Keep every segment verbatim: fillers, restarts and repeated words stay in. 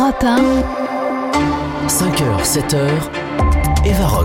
Europe un. cinq heures, sept heures, Eva Rock.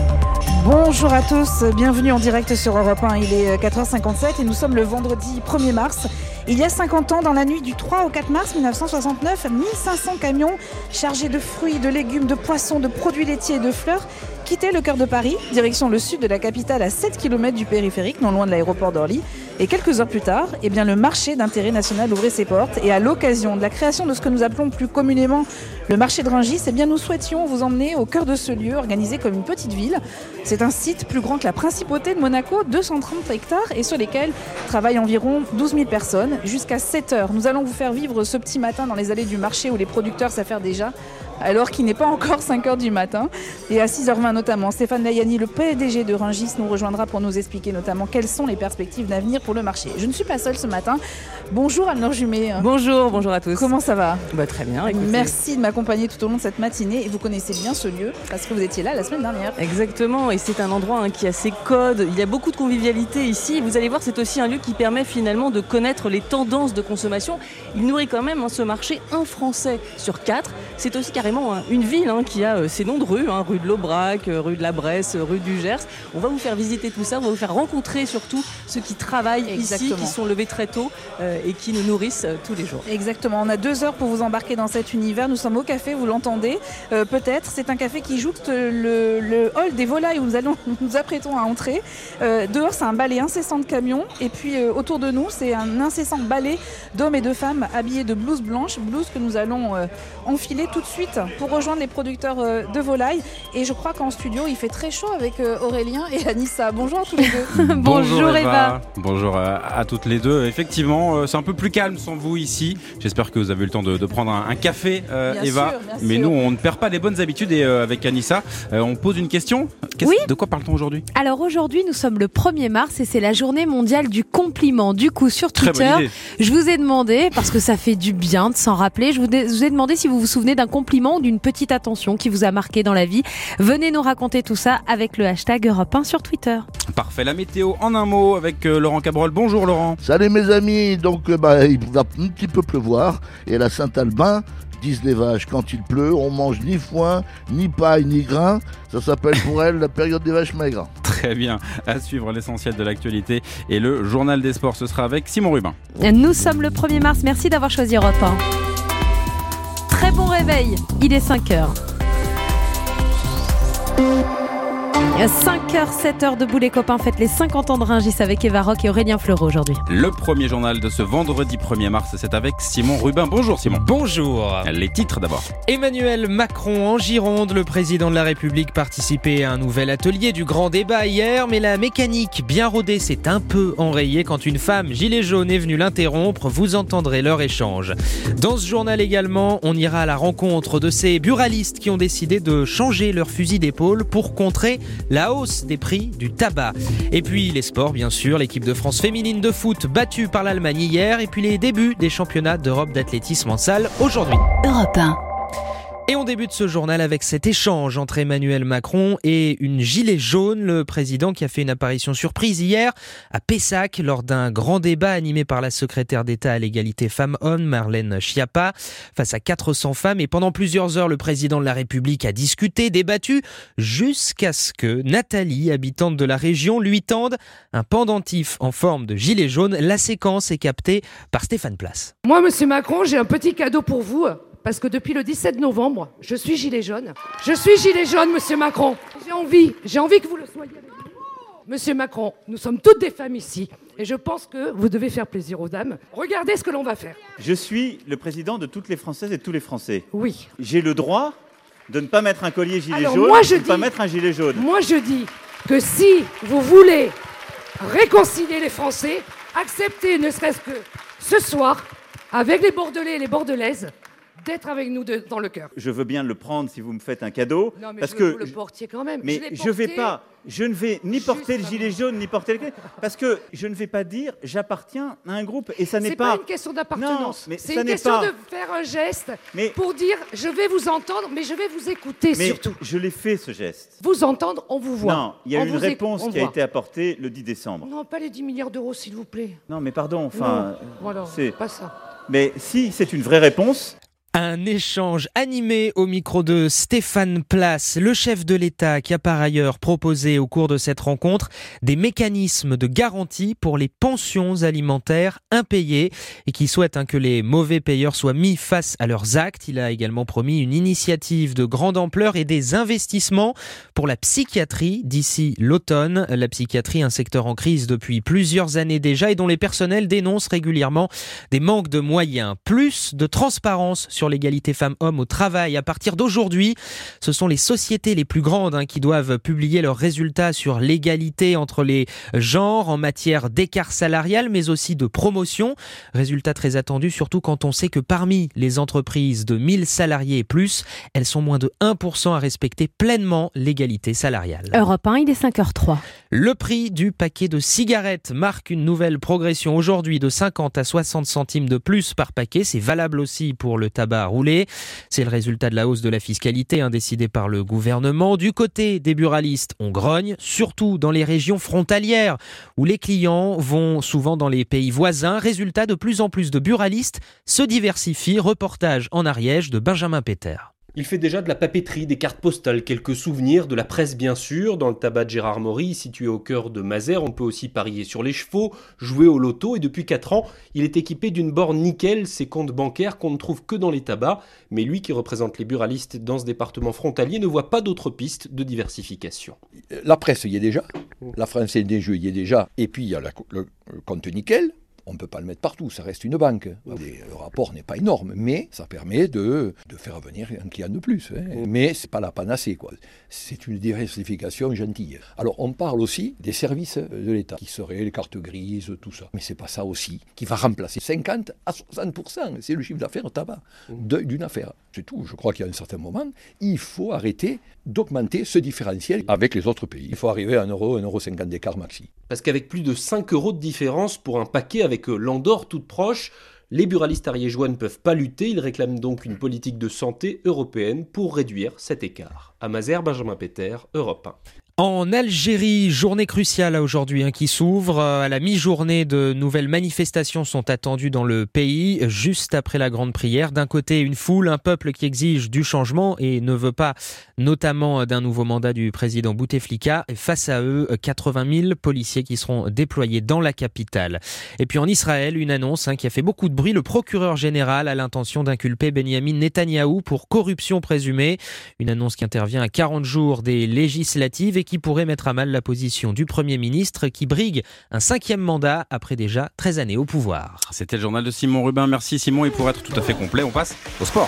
Bonjour à tous, bienvenue en direct sur Europe un, il est quatre heures cinquante-sept et nous sommes le vendredi premier mars. Il y a cinquante ans, dans la nuit du trois au quatre mars mille neuf cent soixante-neuf, mille cinq cents camions chargés de fruits, de légumes, de poissons, de produits laitiers et de fleurs quittaient le cœur de Paris, direction le sud de la capitale à sept kilomètres du périphérique, non loin de l'aéroport d'Orly. Et quelques heures plus tard, eh bien, le marché d'intérêt national ouvrait ses portes. Et à l'occasion de la création de ce que nous appelons plus communément le marché de Rungis, eh bien, nous souhaitions vous emmener au cœur de ce lieu, organisé comme une petite ville. C'est un site plus grand que la principauté de Monaco, deux cent trente hectares, et sur lesquels travaillent environ douze mille personnes. Jusqu'à sept heures, nous allons vous faire vivre ce petit matin dans les allées du marché où les producteurs s'affairent déjà, alors qu'il n'est pas encore cinq heures du matin. Et à six heures vingt notamment, Stéphane Layani, le P D G de Rungis, nous rejoindra pour nous expliquer notamment quelles sont les perspectives d'avenir pour le marché. Je ne suis pas seule ce matin. Bonjour Anne-Laure Jumet. Bonjour, bonjour à tous. Comment ça va ? Bah, très bien. Écoutez. Merci de m'accompagner tout au long de cette matinée. Et vous connaissez bien ce lieu parce que vous étiez là la semaine dernière. Exactement, et c'est un endroit hein, qui a ses codes. Il y a beaucoup de convivialité ici. Vous allez voir, c'est aussi un lieu qui permet finalement de connaître les tendances de consommation. Il nourrit quand même hein, ce marché un Français sur quatre. C'est aussi carrément hein, une ville hein, qui a euh, ses noms de rues, hein, rue de l'Aubrac, euh, rue de la Bresse, euh, rue du Gers. On va vous faire visiter tout ça, on va vous faire rencontrer surtout ceux qui travaillent Exactement. ici, qui sont levés très tôt euh, et qui nous nourrissent euh, tous les jours. Exactement, on a deux heures pour vous embarquer dans cet univers. Nous sommes au café, vous l'entendez euh, peut-être. C'est un café qui jouxte le, le hall des volailles où nous, allons, nous nous apprêtons à entrer. Euh, dehors, c'est un balai incessant de camions. Et puis euh, autour de nous, c'est un incessant balai d'hommes et de femmes habillés de blouses blanches, blouses que nous allons euh, enfiler tout de suite pour rejoindre les producteurs euh, de volailles. Et je crois qu'en studio, il fait très chaud avec euh, Aurélien et Anissa. Bonjour à tous les deux. Bonjour Eva. Eva. Bonjour à, à toutes les deux. Effectivement, euh, c'est un peu plus calme sans vous ici. J'espère que vous avez eu le temps de, de prendre un, un café, euh, bien Eva. Sûr, bien Mais sûr. nous, on ne perd pas les bonnes habitudes. Et euh, avec Anissa, euh, on pose une question. Qu'est-ce, oui. De quoi parle-t-on aujourd'hui ? Alors aujourd'hui, nous sommes le premier mars et c'est la journée mondiale du compliment. Du coup, sur Twitter, je vous ai demandé, parce que ça fait du bien de s'en rappeler, je vous, ai, je vous ai demandé si vous vous souvenez d'un compliment ou d'une petite attention qui vous a marqué dans la vie. Venez nous raconter tout ça avec le hashtag Europe un sur Twitter. Parfait. La météo en un mot avec euh, Laurent Cabrol. Bonjour Laurent. Salut mes amis. Donc euh, bah, il va un petit peu pleuvoir et à la Saint-Albin, disent les vaches, quand il pleut, on mange ni foin, ni paille, ni grain. Ça s'appelle pour elle la période des vaches maigres. Très bien. À suivre l'essentiel de l'actualité et le journal des sports. Ce sera avec Simon Rubin. Nous sommes le premier mars. Merci d'avoir choisi Europe un. Très bon réveil. Il est cinq heures. cinq heures, sept heures debout les copains, faites les cinquante ans de Rungis avec Eva Rock et Aurélien Fleureau aujourd'hui. Le premier journal de ce vendredi premier mars, c'est avec Simon Rubin. Bonjour Simon. Bonjour. Les titres d'abord. Emmanuel Macron en Gironde, le président de la République participait à un nouvel atelier du grand débat hier, mais la mécanique bien rodée s'est un peu enrayée quand une femme gilet jaune est venue l'interrompre. Vous entendrez leur échange. Dans ce journal également, on ira à la rencontre de ces buralistes qui ont décidé de changer leur fusil d'épaule pour contrer la hausse des prix du tabac. Et puis les sports, bien sûr, l'équipe de France féminine de foot battue par l'Allemagne hier, et puis les débuts des championnats d'Europe d'athlétisme en salle aujourd'hui. Europe un. Et on débute ce journal avec cet échange entre Emmanuel Macron et une gilet jaune, le président qui a fait une apparition surprise hier à Pessac lors d'un grand débat animé par la secrétaire d'État à l'égalité femmes-hommes, Marlène Schiappa, face à quatre cents femmes. Et pendant plusieurs heures, le président de la République a discuté, débattu, jusqu'à ce que Nathalie, habitante de la région, lui tende un pendentif en forme de gilet jaune. La séquence est captée par Stéphane Place. Moi, monsieur Macron, j'ai un petit cadeau pour vous. Parce que depuis le dix-sept novembre, je suis gilet jaune. Je suis gilet jaune, monsieur Macron. J'ai envie, j'ai envie que vous le soyez avec nous. Monsieur Macron, nous sommes toutes des femmes ici. Et je pense que vous devez faire plaisir aux dames. Regardez ce que l'on va faire. Je suis le président de toutes les Françaises et de tous les Français. Oui. J'ai le droit de ne pas mettre un collier gilet Alors, jaune, moi, je de ne dis, pas mettre un gilet jaune. Moi, je dis que si vous voulez réconcilier les Français, acceptez ne serait-ce que ce soir, avec les Bordelais et les Bordelaises, d'être avec nous de, dans le cœur. Je veux bien le prendre si vous me faites un cadeau. Non, mais parce je que veux que vous le portiez quand même. Mais je, je vais pas, je ne vais ni porter le gilet jaune, ni porter le parce que je ne vais pas dire j'appartiens à un groupe et ça n'est c'est pas. pas une question d'appartenance. Non, mais c'est ça une n'est question pas... de faire un geste mais... pour dire je vais vous entendre, mais je vais vous écouter mais surtout. Je l'ai fait ce geste. Vous entendre, on vous voit. Non, il y a on eu une réponse éc... qui a voit. été apportée le dix décembre. Non, pas les dix milliards d'euros, s'il vous plaît. Non, mais pardon, enfin, non, voilà, c'est pas ça. Mais si c'est une vraie réponse. Un échange animé au micro de Stéphane Place, le chef de l'État qui a par ailleurs proposé au cours de cette rencontre des mécanismes de garantie pour les pensions alimentaires impayées et qui souhaite hein, que les mauvais payeurs soient mis face à leurs actes. Il a également promis une initiative de grande ampleur et des investissements pour la psychiatrie d'ici l'automne. La psychiatrie, un secteur en crise depuis plusieurs années déjà et dont les personnels dénoncent régulièrement des manques de moyens. Plus de transparence sur l'égalité femmes-hommes au travail. À partir d'aujourd'hui, ce sont les sociétés les plus grandes hein, qui doivent publier leurs résultats sur l'égalité entre les genres en matière d'écart salarial, mais aussi de promotion. Résultat très attendu, surtout quand on sait que parmi les entreprises de mille salariés et plus, elles sont moins de un pour cent à respecter pleinement l'égalité salariale. Europe un, il est cinq heures trois. Le prix du paquet de cigarettes marque une nouvelle progression aujourd'hui de cinquante à soixante centimes de plus par paquet. C'est valable aussi pour le tabac à rouler. C'est le résultat de la hausse de la fiscalité hein, décidée par le gouvernement. Du côté des buralistes, on grogne, surtout dans les régions frontalières où les clients vont souvent dans les pays voisins. Résultat, de plus en plus de buralistes se diversifient. Reportage en Ariège de Benjamin Péter. Il fait déjà de la papeterie, des cartes postales, quelques souvenirs, de la presse bien sûr. Dans le tabac de Gérard Maury, situé au cœur de Mazères, on peut aussi parier sur les chevaux, jouer au loto et depuis quatre ans, il est équipé d'une borne nickel, ses comptes bancaires qu'on ne trouve que dans les tabacs. Mais lui qui représente les buralistes dans ce département frontalier ne voit pas d'autres pistes de diversification. La presse y est déjà, la Française des Jeux y est déjà, et puis il y a la, le, le compte nickel. On ne peut pas le mettre partout, ça reste une banque. Le rapport n'est pas énorme, mais ça permet de, de faire venir un client de plus. Hein. Mais ce n'est pas la panacée, quoi. C'est une diversification gentille. Alors on parle aussi des services de l'État, qui seraient les cartes grises, tout ça. Mais ce n'est pas ça aussi qui va remplacer cinquante à soixante pour cent. C'est le chiffre d'affaires au tabac de, d'une affaire. C'est tout. Je crois qu'à un certain moment, il faut arrêter d'augmenter ce différentiel avec les autres pays. Il faut arriver à un euro, un euro cinquante d'écart maxi. Parce qu'avec plus de cinq euros de différence pour un paquet avec l'Andorre toute proche, les buralistes ariégeois ne peuvent pas lutter. Ils réclament donc une politique de santé européenne pour réduire cet écart. À Mazères, Benjamin Péter, Europe un. En Algérie, journée cruciale aujourd'hui hein, qui s'ouvre. À la mi-journée, de nouvelles manifestations sont attendues dans le pays, juste après la grande prière. D'un côté, une foule, un peuple qui exige du changement et ne veut pas notamment d'un nouveau mandat du président Bouteflika. Et face à eux, quatre-vingt mille policiers qui seront déployés dans la capitale. Et puis en Israël, une annonce hein, qui a fait beaucoup de bruit. Le procureur général a l'intention d'inculper Benyamin Netanyahou pour corruption présumée. Une annonce qui intervient à quarante jours des législatives et qui pourrait mettre à mal la position du Premier ministre qui brigue un cinquième mandat après déjà treize années au pouvoir. C'était le journal de Simon Rubin. Merci Simon. Et pour être tout à fait complet, on passe au sport.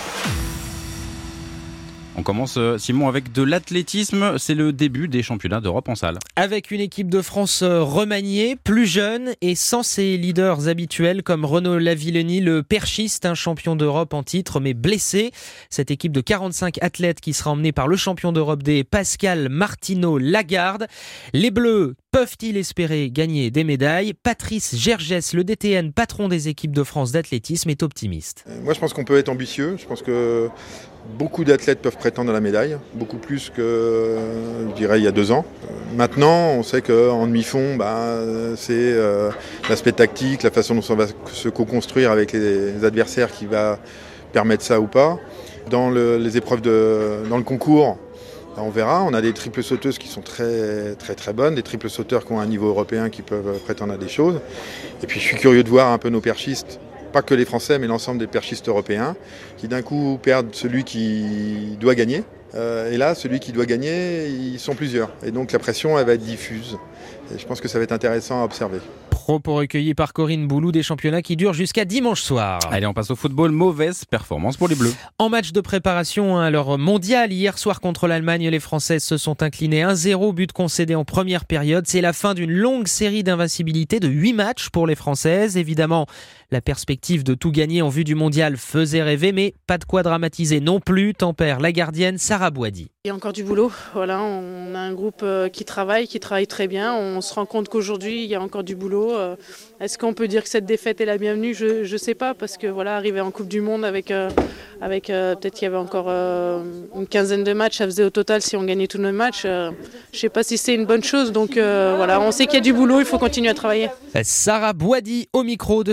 On commence, Simon, avec de l'athlétisme. C'est le début des championnats d'Europe en salle. Avec une équipe de France remaniée, plus jeune et sans ses leaders habituels comme Renaud Lavillenie, le perchiste, un champion d'Europe en titre mais blessé. Cette équipe de quarante-cinq athlètes qui sera emmenée par le champion d'Europe des Pascal Martino-Lagarde. Les Bleus peuvent-ils espérer gagner des médailles ? Patrice Gergès, le D T N, patron des équipes de France d'athlétisme, est optimiste. Moi, je pense qu'on peut être ambitieux. Je pense que beaucoup d'athlètes peuvent prétendre à la médaille, beaucoup plus que, je dirais, il y a deux ans. Maintenant, on sait qu'en demi-fond, bah, c'est euh, l'aspect tactique, la façon dont on va se co-construire avec les adversaires qui va permettre ça ou pas. Dans le, les épreuves de, dans le concours, on verra, on a des triples sauteuses qui sont très très très bonnes, des triples sauteurs qui ont un niveau européen qui peuvent prétendre à des choses. Et puis je suis curieux de voir un peu nos perchistes, pas que les Français mais l'ensemble des perchistes européens, qui d'un coup perdent celui qui doit gagner. Euh, et là, celui qui doit gagner, ils sont plusieurs. Et donc la pression, elle va être diffuse. Et je pense que ça va être intéressant à observer. Propos recueillis par Corinne Boulou, des championnats qui durent jusqu'à dimanche soir. Allez, on passe au football. Mauvaise performance pour les Bleus. En match de préparation à leur mondial, hier soir contre l'Allemagne, les Françaises se sont inclinées un zéro, but concédé en première période. C'est la fin d'une longue série d'invincibilité de huit matchs pour les Françaises. Évidemment, la perspective de tout gagner en vue du mondial faisait rêver, mais pas de quoi dramatiser non plus, tempère la gardienne Sarah Boidi. Il y a encore du boulot. Voilà, on a un groupe qui travaille, qui travaille très bien. On se rend compte qu'aujourd'hui, il y a encore du boulot. Est-ce qu'on peut dire que cette défaite est la bienvenue ? Je ne sais pas, parce que voilà, arriver en Coupe du Monde avec, euh, avec euh, peut-être qu'il y avait encore euh, une quinzaine de matchs, ça faisait au total si on gagnait tous nos matchs. Euh, je ne sais pas si c'est une bonne chose. Donc euh, voilà, on sait qu'il y a du boulot, il faut continuer à travailler. Sarah Boidi au micro de Stéphane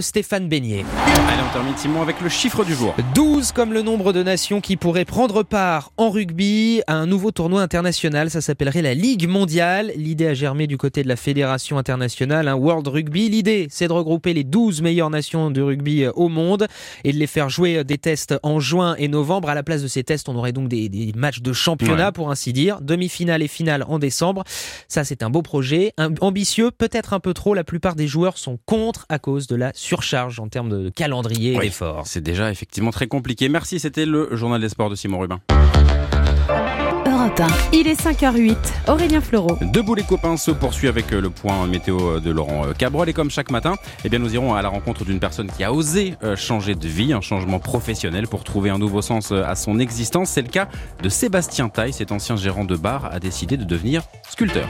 Stéphane Beignet. Allez, on termine Simon avec le chiffre du jour. douze comme le nombre de nations qui pourraient prendre part en rugby à un nouveau tournoi international. Ça s'appellerait la Ligue mondiale. L'idée a germé du côté de la Fédération internationale, hein, World Rugby. L'idée, c'est de regrouper les douze meilleures nations de rugby au monde et de les faire jouer des tests en juin et novembre. À la place de ces tests, on aurait donc des, des matchs de championnat, ouais. pour ainsi dire. Demi-finale et finale en décembre. Ça, c'est un beau projet. Un, ambitieux, peut-être un peu trop. La plupart des joueurs sont contre à cause de la surcharge en termes de calendrier et oui, d'efforts. C'est déjà effectivement très compliqué. Merci, c'était le journal des sports de Simon Rubin. Europe un. Il est cinq heures huit. Aurélien Fleureau. Debout les copains se poursuit avec le point météo de Laurent Cabrol. Et comme chaque matin, eh bien, nous irons à la rencontre d'une personne qui a osé changer de vie, un changement professionnel pour trouver un nouveau sens à son existence. C'est le cas de Sébastien Taille. Cet ancien gérant de bar a décidé de devenir sculpteur.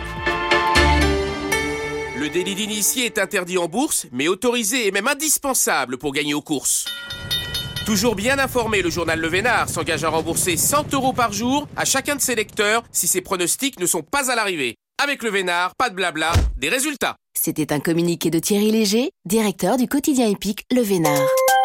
Le délit d'initié est interdit en bourse, mais autorisé et même indispensable pour gagner aux courses. Toujours bien informé, le journal Le Vénard s'engage à rembourser cent euros par jour à chacun de ses lecteurs si ses pronostics ne sont pas à l'arrivée. Avec Le Vénard, pas de blabla, des résultats. C'était un communiqué de Thierry Léger, directeur du quotidien épique Le Vénard.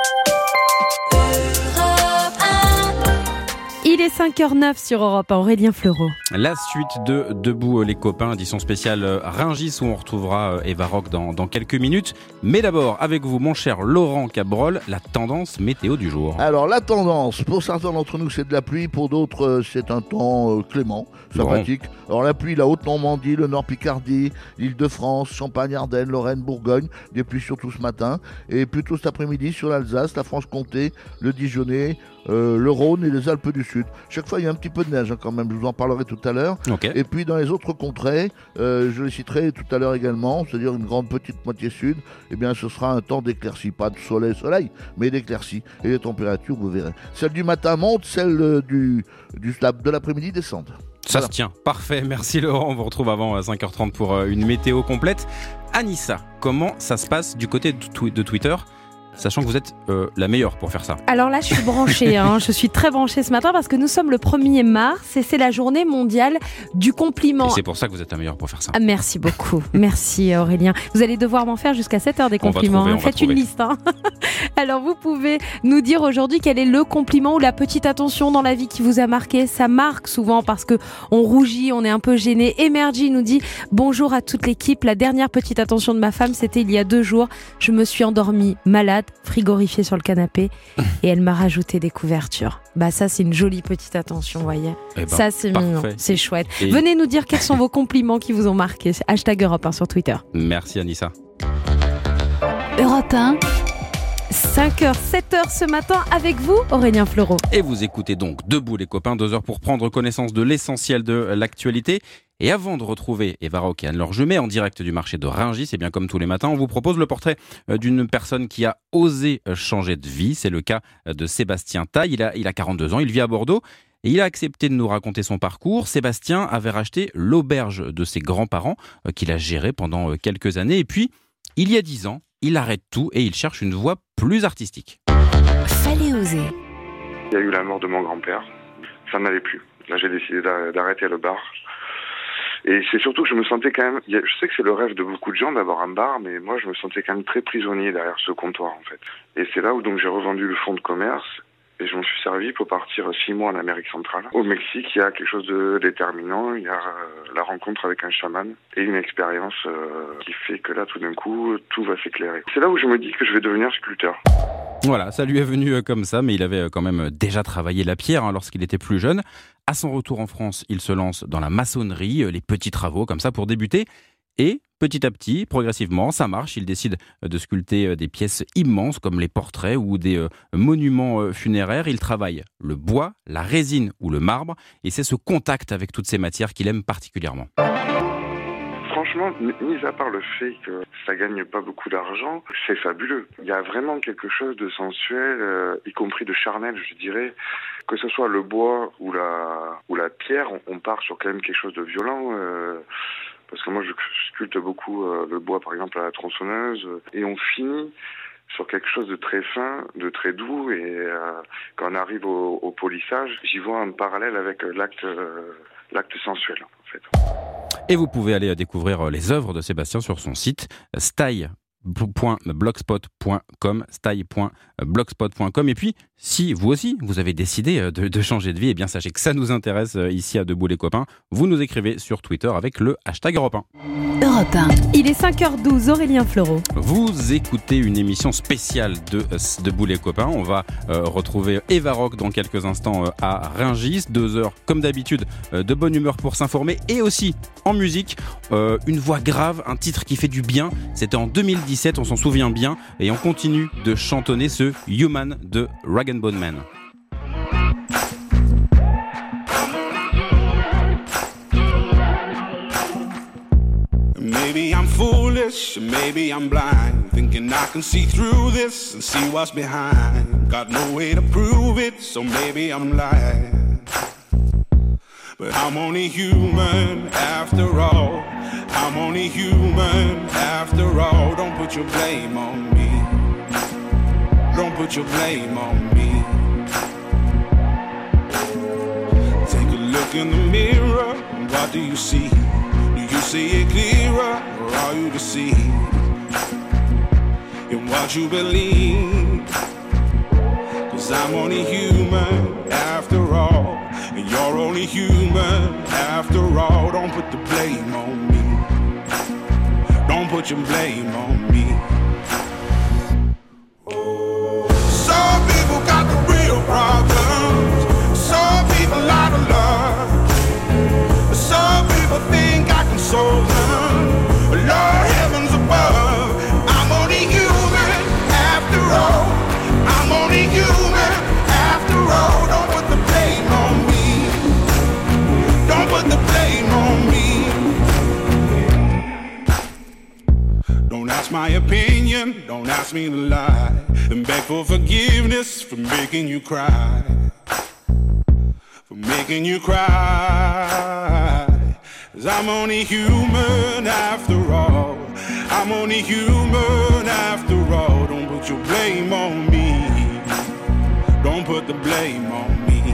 Il est cinq heures neuf sur Europe un, Aurélien Fleureau. La suite de Debout les copains, édition spéciale Rungis où on retrouvera Eva Rock dans, dans quelques minutes. Mais d'abord, avec vous, mon cher Laurent Cabrol, la tendance météo du jour. Alors, la tendance, pour certains d'entre nous, c'est de la pluie. Pour d'autres, c'est un temps clément, sympathique. Bon. Alors, la pluie, la Haute-Normandie, le Nord-Picardie, l'Île-de-France, Champagne-Ardenne, Lorraine, Bourgogne. Des pluies surtout ce matin. Et plutôt cet après-midi sur l'Alsace, la Franche-Comté, le Dijonais, euh, le Rhône et les Alpes du Sud. Chaque fois, il y a un petit peu de neige hein, quand même, je vous en parlerai tout à l'heure. Okay. Et puis dans les autres contrées, euh, je les citerai tout à l'heure également, c'est-à-dire une grande petite moitié sud, eh bien ce sera un temps d'éclaircie, pas de soleil, soleil, mais d'éclaircie. Et les températures, vous verrez. Celle du matin monte, celle du, du, de l'après-midi descendent. Ça voilà. Se tient, parfait, merci Laurent, on vous retrouve avant cinq heures trente pour une météo complète. Anissa, comment ça se passe du côté de, tw- de Twitter ? Sachant que vous êtes euh, la meilleure pour faire ça. Alors là, je suis branchée. hein. Je suis très branchée ce matin parce que nous sommes le premier mars et c'est la journée mondiale du compliment. Et c'est pour ça que vous êtes la meilleure pour faire ça. Ah, merci beaucoup. Merci Aurélien. Vous allez devoir m'en faire jusqu'à sept heures des compliments. Trouver, Faites une liste. Hein. Alors vous pouvez nous dire aujourd'hui quel est le compliment ou la petite attention dans la vie qui vous a marqué. Ça marque souvent parce que on rougit, on est un peu gêné. Emergy nous dit bonjour à toute l'équipe. La dernière petite attention de ma femme, c'était il y a deux jours. Je me suis endormie malade, frigorifiée sur le canapé et elle m'a rajouté des couvertures. Bah ça c'est une jolie petite attention, vous voyez. Eh ben, ça c'est parfait. Mignon, c'est chouette. Et... Venez nous dire quels sont vos compliments qui vous ont marqué. Hashtag Europe un sur Twitter. Merci Anissa. Europe un. cinq heures, sept heures ce matin avec vous, Aurélien Fleureau. Et vous écoutez donc Debout les copains, deux heures pour prendre connaissance de l'essentiel de l'actualité. Et avant de retrouver Eva Rock et Anne-Laure Jumet en direct du marché de Rungis, c'est bien comme tous les matins, on vous propose le portrait d'une personne qui a osé changer de vie. C'est le cas de Sébastien Taille. Il a, il a quarante-deux ans, il vit à Bordeaux. Et il a accepté de nous raconter son parcours. Sébastien avait racheté l'auberge de ses grands-parents qu'il a gérée pendant quelques années. Et puis, il y a dix ans, il arrête tout et il cherche une voie plus artistique. Fallait oser. Il y a eu la mort de mon grand-père. Ça n'allait plus. Là, j'ai décidé d'arrêter le bar. Et c'est surtout que je me sentais quand même... Je sais que c'est le rêve de beaucoup de gens d'avoir un bar, mais moi, je me sentais quand même très prisonnier derrière ce comptoir, en fait. Et c'est là où donc j'ai revendu le fonds de commerce et je m'en suis servi pour partir six mois en Amérique centrale. Au Mexique, il y a quelque chose de déterminant. Il y a euh, la rencontre avec un chaman et une expérience euh, qui fait que là, tout d'un coup, tout va s'éclairer. C'est là où je me dis que je vais devenir sculpteur. Voilà, ça lui est venu comme ça, mais il avait quand même déjà travaillé la pierre hein, lorsqu'il était plus jeune. À son retour en France, il se lance dans la maçonnerie, les petits travaux comme ça pour débuter. Et petit à petit, progressivement, ça marche. Il décide de sculpter des pièces immenses comme les portraits ou des monuments funéraires. Il travaille le bois, la résine ou le marbre. Et c'est ce contact avec toutes ces matières qu'il aime particulièrement. Franchement, mis à part le fait que ça gagne pas beaucoup d'argent, c'est fabuleux. Il y a vraiment quelque chose de sensuel, euh, y compris de charnel, je dirais. Que ce soit le bois ou la, ou la pierre, on, on part sur quand même quelque chose de violent. Euh, parce que moi, je sculpte beaucoup euh, le bois, par exemple, à la tronçonneuse. Et on finit sur quelque chose de très fin, de très doux. Et euh, quand on arrive au, au polissage, j'y vois un parallèle avec l'acte, euh, l'acte sensuel, en fait. Et vous pouvez aller découvrir les œuvres de Sébastien sur son site style .blogspot point com, style point blogspot point com. Et puis, si vous aussi, vous avez décidé de, de changer de vie, eh bien sachez que ça nous intéresse ici à Debout les copains. Vous nous écrivez sur Twitter avec le hashtag Europe un. Europe un. Il est cinq heures douze, Aurélien Fleureau. Vous écoutez une émission spéciale de Debout les copains. On va euh, retrouver Eva Rock dans quelques instants euh, à Rungis. Deux heures, comme d'habitude, euh, de bonne humeur pour s'informer et aussi en musique. Euh, une voix grave, un titre qui fait du bien. C'était en deux mille dix-sept, on s'en souvient bien. Et on continue de chantonner ce Human de Rag and Bone Man. Maybe I'm foolish, maybe I'm blind, thinking I can see through this and see what's behind. Got no way to prove it, so maybe I'm lying. But I'm only human after all. I'm only human after all. Don't put your blame on me. Don't put your blame on me. Take a look in the mirror, what do you see? Do you see it clearer, or are you deceived in what you believe? 'Cause I'm only human after all, and you're only human after all. Don't put the blame on me. Don't put your blame on me. Some people got the real problems. Some people out of love. Some people think I can solve them. Lord heavens above, I'm only human after all. I'm only human after all. Don't put the blame on me. Don't put the blame on me. Don't ask my opinion, don't ask me to lie, and beg for forgiveness for making you cry, for making you cry. 'Cause I'm only human after all. I'm only human after all. Don't put your blame on me. Don't put the blame on me.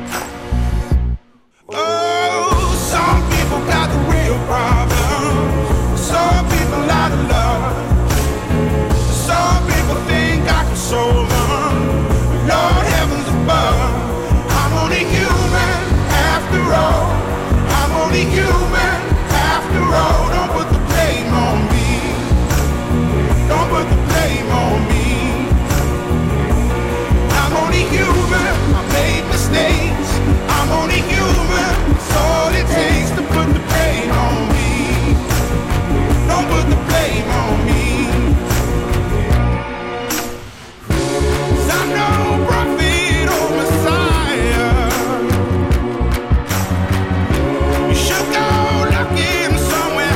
Oh, some people got the real problems. Some people out of love. Some people think I can solve them. Lord heavens above, I'm only human after all. I'm only human after all. Don't put the blame on me. Don't put the blame on me. I'm only human. I made mistakes. I'm only human. It's all it takes to put the blame on me. Don't put the blame on me. 'Cause I'm no prophet or Messiah. You should go looking somewhere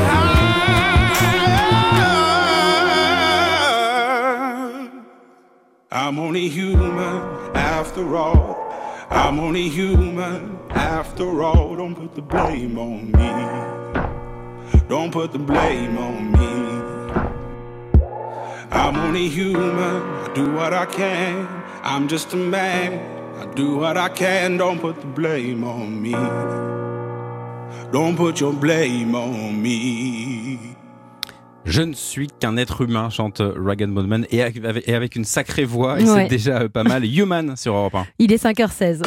higher. I'm only human after all. I'm only human after all. Don't put the blame on me. Don't put the blame on me. I'm only human. I do what I can. I'm just a man. I do what I can. Don't put the blame on me. Don't put your blame on me. Je ne suis qu'un être humain, chante Rag and Bone Man, et avec, et avec une sacrée voix, et Ouais. c'est déjà pas mal. Human sur Europe un. Il est cinq heures seize.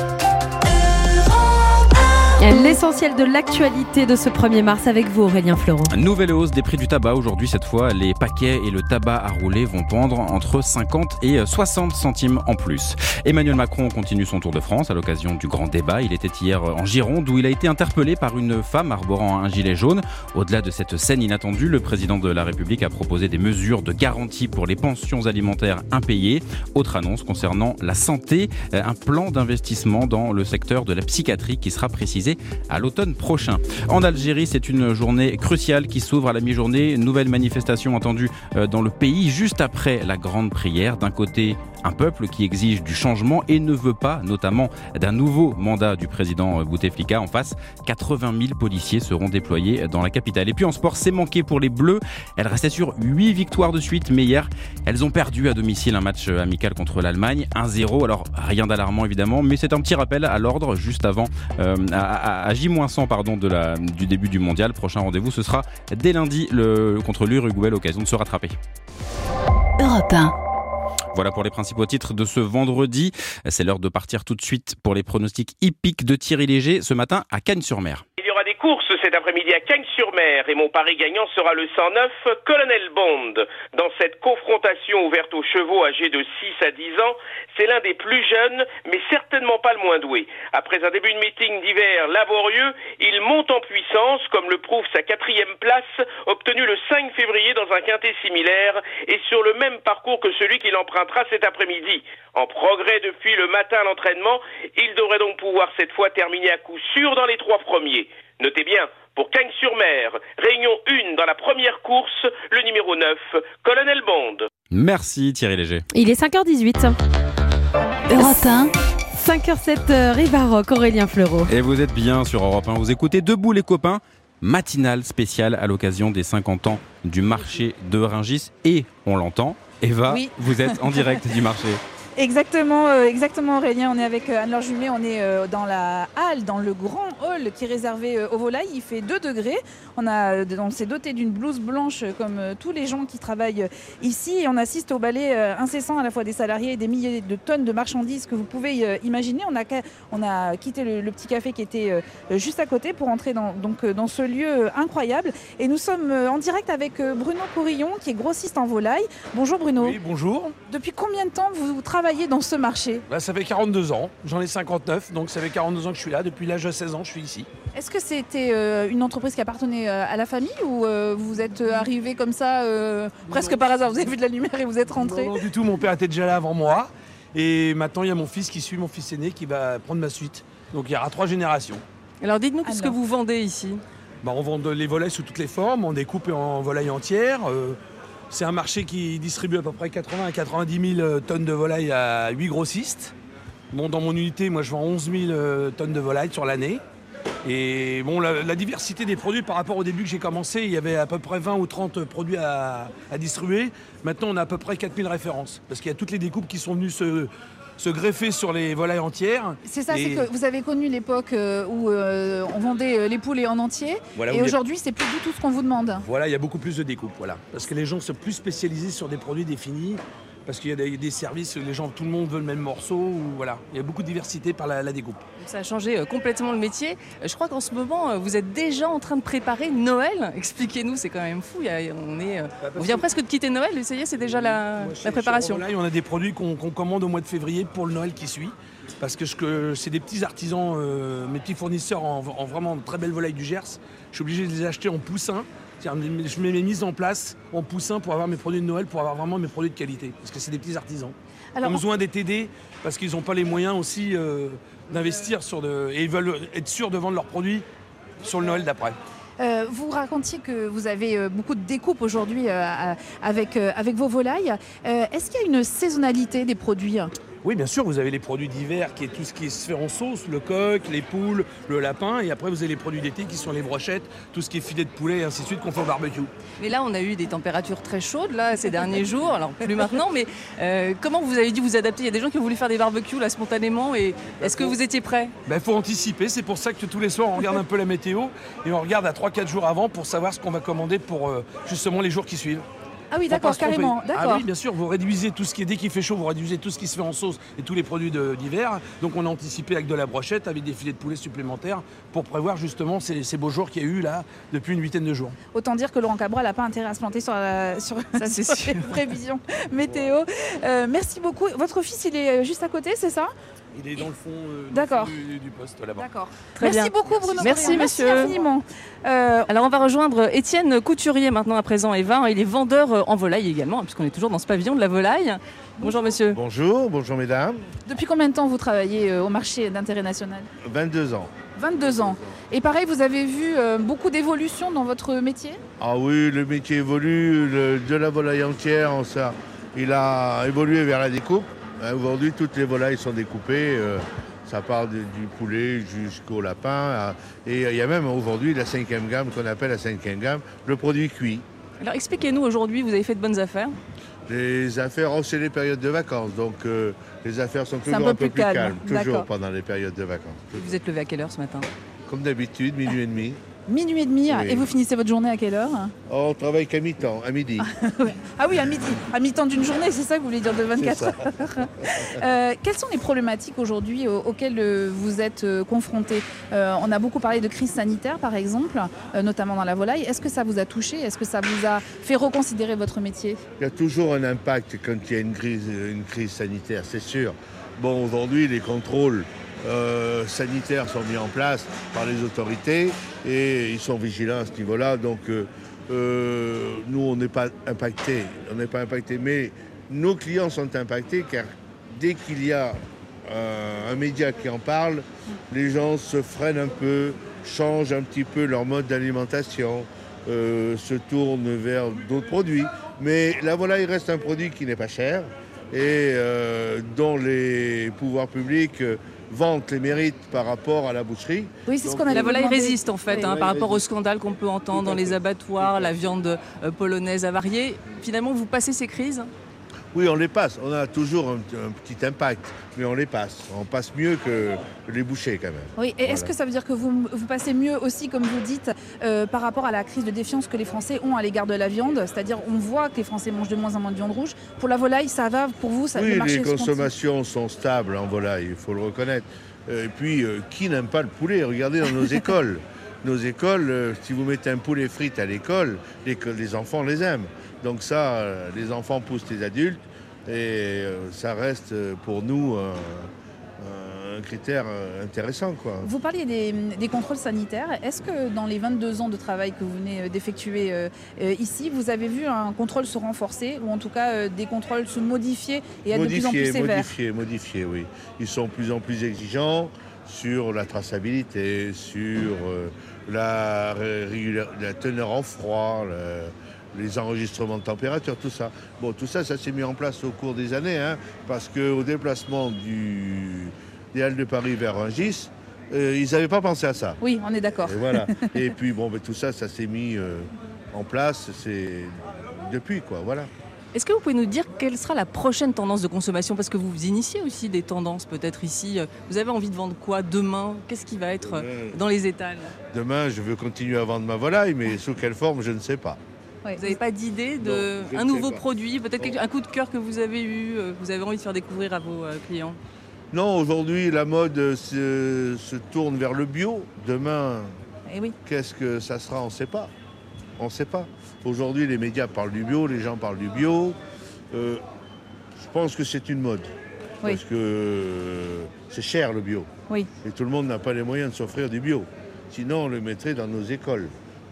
L'essentiel de l'actualité de ce premier mars avec vous, Aurélien Fleureau. Nouvelle hausse des prix du tabac. Aujourd'hui, cette fois, les paquets et le tabac à rouler vont pendre entre cinquante et soixante centimes en plus. Emmanuel Macron continue son tour de France à l'occasion du grand débat. Il était hier en Gironde où il a été interpellé par une femme arborant un gilet jaune. Au-delà de cette scène inattendue, le président de la République a proposé des mesures de garantie pour les pensions alimentaires impayées. Autre annonce concernant la santé, un plan d'investissement dans le secteur de la psychiatrie qui sera précisé à l'automne prochain. En Algérie, c'est une journée cruciale qui s'ouvre à la mi-journée. Nouvelle manifestation entendue dans le pays juste après la grande prière. D'un côté, un peuple qui exige du changement et ne veut pas, notamment, d'un nouveau mandat du président Bouteflika. En face, quatre-vingt mille policiers seront déployés dans la capitale. Et puis en sport, c'est manqué pour les Bleus. Elles restaient sur huit victoires de suite, mais hier, elles ont perdu à domicile un match amical contre l'Allemagne, un zéro. Alors, rien d'alarmant évidemment, mais c'est un petit rappel à l'ordre juste avant, euh, à, à, à J moins cent pardon, de la, du début du mondial. Prochain rendez-vous, ce sera dès lundi le, contre l'Uruguay, l'occasion de se rattraper. Europe un. Voilà pour les principaux titres de ce vendredi. C'est l'heure de partir tout de suite pour les pronostics hippiques de Thierry Léger ce matin à Cagnes-sur-Mer. Il y aura des courses cet après-midi à Cagnes-sur-Mer et mon pari gagnant sera le cent neuf Colonel Bond. Dans cette confrontation ouverte aux chevaux âgés de six à dix ans, c'est l'un des plus jeunes, mais certainement pas le moins doué. Après un début de meeting d'hiver laborieux, il monte en puissance, comme le prouve sa quatrième place, obtenue le cinq février dans un quintet similaire et sur le même parcours que celui qu'il empruntera cet après-midi. En progrès depuis le matin à l'entraînement, il devrait donc pouvoir cette fois terminer à coup sûr dans les trois premiers. Notez bien, pour Cagnes-sur-Mer, réunion un dans la première course, le numéro neuf, Colonel Bond. Merci Thierry Léger. Il est cinq heures dix-huit. Europe un. cinq heures sept, Rivaroc, Aurélien Fleureau. Et vous êtes bien sur Europe un, vous écoutez Debout les copains, matinale spéciale à l'occasion des cinquante ans du marché de Rungis. Et on l'entend, Eva, oui. Vous êtes en direct du marché. Exactement, euh, exactement Aurélien, on est avec euh, Anne-Laure Jumet, on est euh, dans la halle, dans le grand hall qui est réservé euh, aux volailles, il fait deux degrés, on, a, on s'est doté d'une blouse blanche euh, comme euh, tous les gens qui travaillent euh, ici et on assiste au balai euh, incessant à la fois des salariés et des milliers de tonnes de marchandises que vous pouvez euh, imaginer. On a, on a quitté le, le petit café qui était euh, juste à côté pour entrer dans, donc, euh, dans ce lieu euh, incroyable et nous sommes euh, en direct avec euh, Bruno Courillon qui est grossiste en volaille. Bonjour Bruno. Oui, bonjour. Depuis combien de temps vous travaillez dans ce marché? Bah, ça fait quarante-deux ans, j'en ai cinquanteneuf, donc ça fait quarante-deux ans que je suis là. Depuis l'âge de seize ans, je suis ici. Est-ce que c'était euh, une entreprise qui appartenait euh, à la famille ou euh, vous êtes arrivé comme ça, euh, presque non. par hasard, vous avez vu de la lumière et vous êtes rentré? Non, non, du tout, mon père était déjà là avant moi. Et maintenant, il y a mon fils qui suit, mon fils aîné, qui va prendre ma suite. Donc il y aura trois générations. Alors dites-nous, qu'est-ce que vous vendez ici? bah, On vend les volailles sous toutes les formes, on découpe en volailles entières. Euh, C'est un marché qui distribue à peu près quatre-vingts à quatre-vingt-dix mille tonnes de volailles à huit grossistes. Bon, dans mon unité, moi je vends onze mille tonnes de volailles sur l'année. Et bon, la, la diversité des produits par rapport au début que j'ai commencé, il y avait à peu près vingt ou trente produits à, à distribuer. Maintenant, on a à peu près quatre mille références. Parce qu'il y a toutes les découpes qui sont venues se... se greffer sur les volailles entières. C'est ça, et... c'est que vous avez connu l'époque où euh, on vendait les poulets en entier, voilà, et aujourd'hui les... c'est plus du tout ce qu'on vous demande. Voilà, il y a beaucoup plus de découpes, voilà. Parce que les gens sont plus spécialisés sur des produits définis, parce qu'il y a des, des services, les gens, tout le monde veut le même morceau, ou, voilà. Il y a beaucoup de diversité par la, la découpe. Ça a changé complètement le métier. Je crois qu'en ce moment, vous êtes déjà en train de préparer Noël. Expliquez-nous, c'est quand même fou. Il y a, on, est, bah on vient que... presque de quitter Noël, ça y est, c'est déjà la, Moi, la préparation. Là, on a des produits qu'on, qu'on commande au mois de février pour le Noël qui suit. Parce que je, c'est des petits artisans, euh, mes petits fournisseurs en, en vraiment très belles volailles du Gers. Je suis obligé de les acheter en poussin. C'est-à-dire, je mets mes mises en place en poussin pour avoir mes produits de Noël, pour avoir vraiment mes produits de qualité. Parce que c'est des petits artisans. Alors, ils ont besoin d'être aidés parce qu'ils n'ont pas les moyens aussi euh, d'investir sur de, et ils veulent être sûrs de vendre leurs produits sur le Noël d'après. Euh, vous racontiez que vous avez euh, beaucoup de découpes aujourd'hui euh, avec, euh, avec vos volailles. Euh, est-ce qu'il y a une saisonnalité des produits ? Oui, bien sûr, vous avez les produits d'hiver qui est tout ce qui se fait en sauce, le coq, les poules, le lapin, et après vous avez les produits d'été qui sont les brochettes, tout ce qui est filet de poulet et ainsi de suite qu'on fait au barbecue. Mais là, on a eu des températures très chaudes là ces derniers jours, alors plus maintenant, mais euh, comment vous avez dû vous adapter ? Il y a des gens qui ont voulu faire des barbecues là spontanément, et est-ce que vous étiez prêts ? Ben, faut anticiper, c'est pour ça que tous les soirs on regarde un peu la météo et on regarde à trois quatre jours avant pour savoir ce qu'on va commander pour euh, justement les jours qui suivent. Ah oui, d'accord, carrément. D'accord. Ah oui, bien sûr, vous réduisez tout ce qui est, dès qu'il fait chaud, vous réduisez tout ce qui se fait en sauce et tous les produits de, d'hiver. Donc on a anticipé avec de la brochette, avec des filets de poulet supplémentaires pour prévoir justement ces, ces beaux jours qu'il y a eu là depuis une huitaine de jours. Autant dire que Laurent Cabral n'a pas intérêt à se planter sur, la, sur, Ça, c'est sur sûr. les prévisions météo. Euh, merci beaucoup. Votre fils, il est juste à côté, c'est ça ? Il est dans le fond, euh, D'accord. Du, du poste là-bas. D'accord. Très Merci bien. beaucoup Bruno. Merci, Merci monsieur. infiniment. Euh... Alors on va rejoindre Étienne Couturier maintenant à présent, Eva. Il est vendeur en volaille également, puisqu'on est toujours dans ce pavillon de la volaille. Bonjour monsieur. Bonjour, bonjour mesdames. Depuis combien de temps vous travaillez au marché d'intérêt national ? vingt-deux ans. vingt-deux ans. Et pareil, vous avez vu euh, beaucoup d'évolution dans votre métier ? Ah oui, le métier évolue, le, de la volaille entière, ça, il a évolué vers la découpe. Aujourd'hui, toutes les volailles sont découpées, euh, ça part de, du poulet jusqu'au lapin. Euh, et il y a même aujourd'hui la cinquième gamme qu'on appelle la cinquième gamme, le produit cuit. Alors expliquez-nous aujourd'hui, vous avez fait de bonnes affaires ? Les affaires, oh, c'est les périodes de vacances, donc euh, les affaires sont toujours un peu, un peu plus, plus calmes, calme. toujours D'accord. pendant les périodes de vacances. Vous êtes levé à quelle heure ce matin ? Comme d'habitude, minuit et demi. Minuit et demi, Oui. et vous finissez votre journée à quelle heure? Oh, on travaille qu'à mi-temps, à midi. Ah oui, à midi, à mi-temps d'une journée, c'est ça que vous voulez dire de vingt-quatre C'est ça. heures. Euh, quelles sont les problématiques aujourd'hui au- auxquelles euh, vous êtes euh, confrontés? Euh, On a beaucoup parlé de crise sanitaire, par exemple, euh, notamment dans la volaille. Est-ce que ça vous a touché? Est-ce que ça vous a fait reconsidérer votre métier? Il y a toujours un impact quand il y a une crise, une crise sanitaire, c'est sûr. Bon, aujourd'hui, les contrôles euh, sanitaires sont mis en place par les autorités et ils sont vigilants à ce niveau-là. Donc, euh, euh, nous, on n'est pas impactés. On n'est pas impactés, mais nos clients sont impactés car dès qu'il y a euh, un média qui en parle, les gens se freinent un peu, changent un petit peu leur mode d'alimentation, euh, se tournent vers d'autres produits. Mais la volaille reste un produit qui n'est pas cher et euh, dont les pouvoirs publics euh, vantent les mérites par rapport à la boucherie. Oui, c'est ce Donc, qu'on allait La vous volaille demander. résiste en fait, Oui. hein, Oui, par rapport au résiste. scandale qu'on peut entendre dans les abattoirs, la viande euh, polonaise avariée. Finalement, vous passez ces crises? Oui, on les passe. On a toujours un, un petit impact, mais on les passe. On passe mieux que les bouchers quand même. Oui, et est-ce Voilà. que ça veut dire que vous, vous passez mieux aussi, comme vous dites, euh, par rapport à la crise de défiance que les Français ont à l'égard de la viande? C'est-à-dire, on voit que les Français mangent de moins en moins de viande rouge. Pour la volaille, ça va pour vous ça, le Oui, marché les se continue? consommations sont stables en volaille, il faut le reconnaître. Euh, Et puis, euh, qui n'aime pas le poulet? Regardez dans nos écoles. Nos écoles, euh, si vous mettez un poulet frites à l'école, les, les enfants les aiment. Donc ça, euh, les enfants poussent les adultes et euh, ça reste euh, pour nous euh, un critère euh, intéressant, quoi. Vous parliez des, des contrôles sanitaires. Est-ce que dans les vingt-deux ans de travail que vous venez d'effectuer euh, euh, ici, vous avez vu un contrôle se renforcer ou en tout cas euh, des contrôles se modifier et être de plus en plus Modifié, sévères? modifié, modifié, oui. Ils sont de plus en plus exigeants sur la traçabilité, sur euh, la, régula- la teneur en froid, le- les enregistrements de température, tout ça. Bon, tout ça, ça s'est mis en place au cours des années, hein, parce qu'au déplacement du, des Halles de Paris vers Rungis, euh, ils n'avaient pas pensé à ça. Oui, on est d'accord. Et voilà. Et puis, bon, ben, tout ça, ça s'est mis euh, en place, c'est depuis, quoi, voilà. Est-ce que vous pouvez nous dire quelle sera la prochaine tendance de consommation? Parce que vous vous initiez aussi des tendances peut-être ici. Vous avez envie de vendre quoi demain? Qu'est-ce qui va être euh, dans les étals? Demain, je veux continuer à vendre ma volaille, mais sous quelle forme, je ne sais pas. Vous n'avez pas d'idée de Non, je un ne sais nouveau pas. produit, peut-être quelque- un coup de cœur que vous avez eu, euh, que vous avez envie de faire découvrir à vos euh, clients? Non, aujourd'hui, la mode euh, se, se tourne vers le bio. Demain, Eh oui. qu'est-ce que ça sera? On ne sait pas. On ne sait pas. Aujourd'hui, les médias parlent du bio, les gens parlent du bio. Euh, je pense que c'est une mode. Oui. Parce que euh, c'est cher le bio. Oui. Et tout le monde n'a pas les moyens de s'offrir du bio. Sinon, on le mettrait dans nos écoles.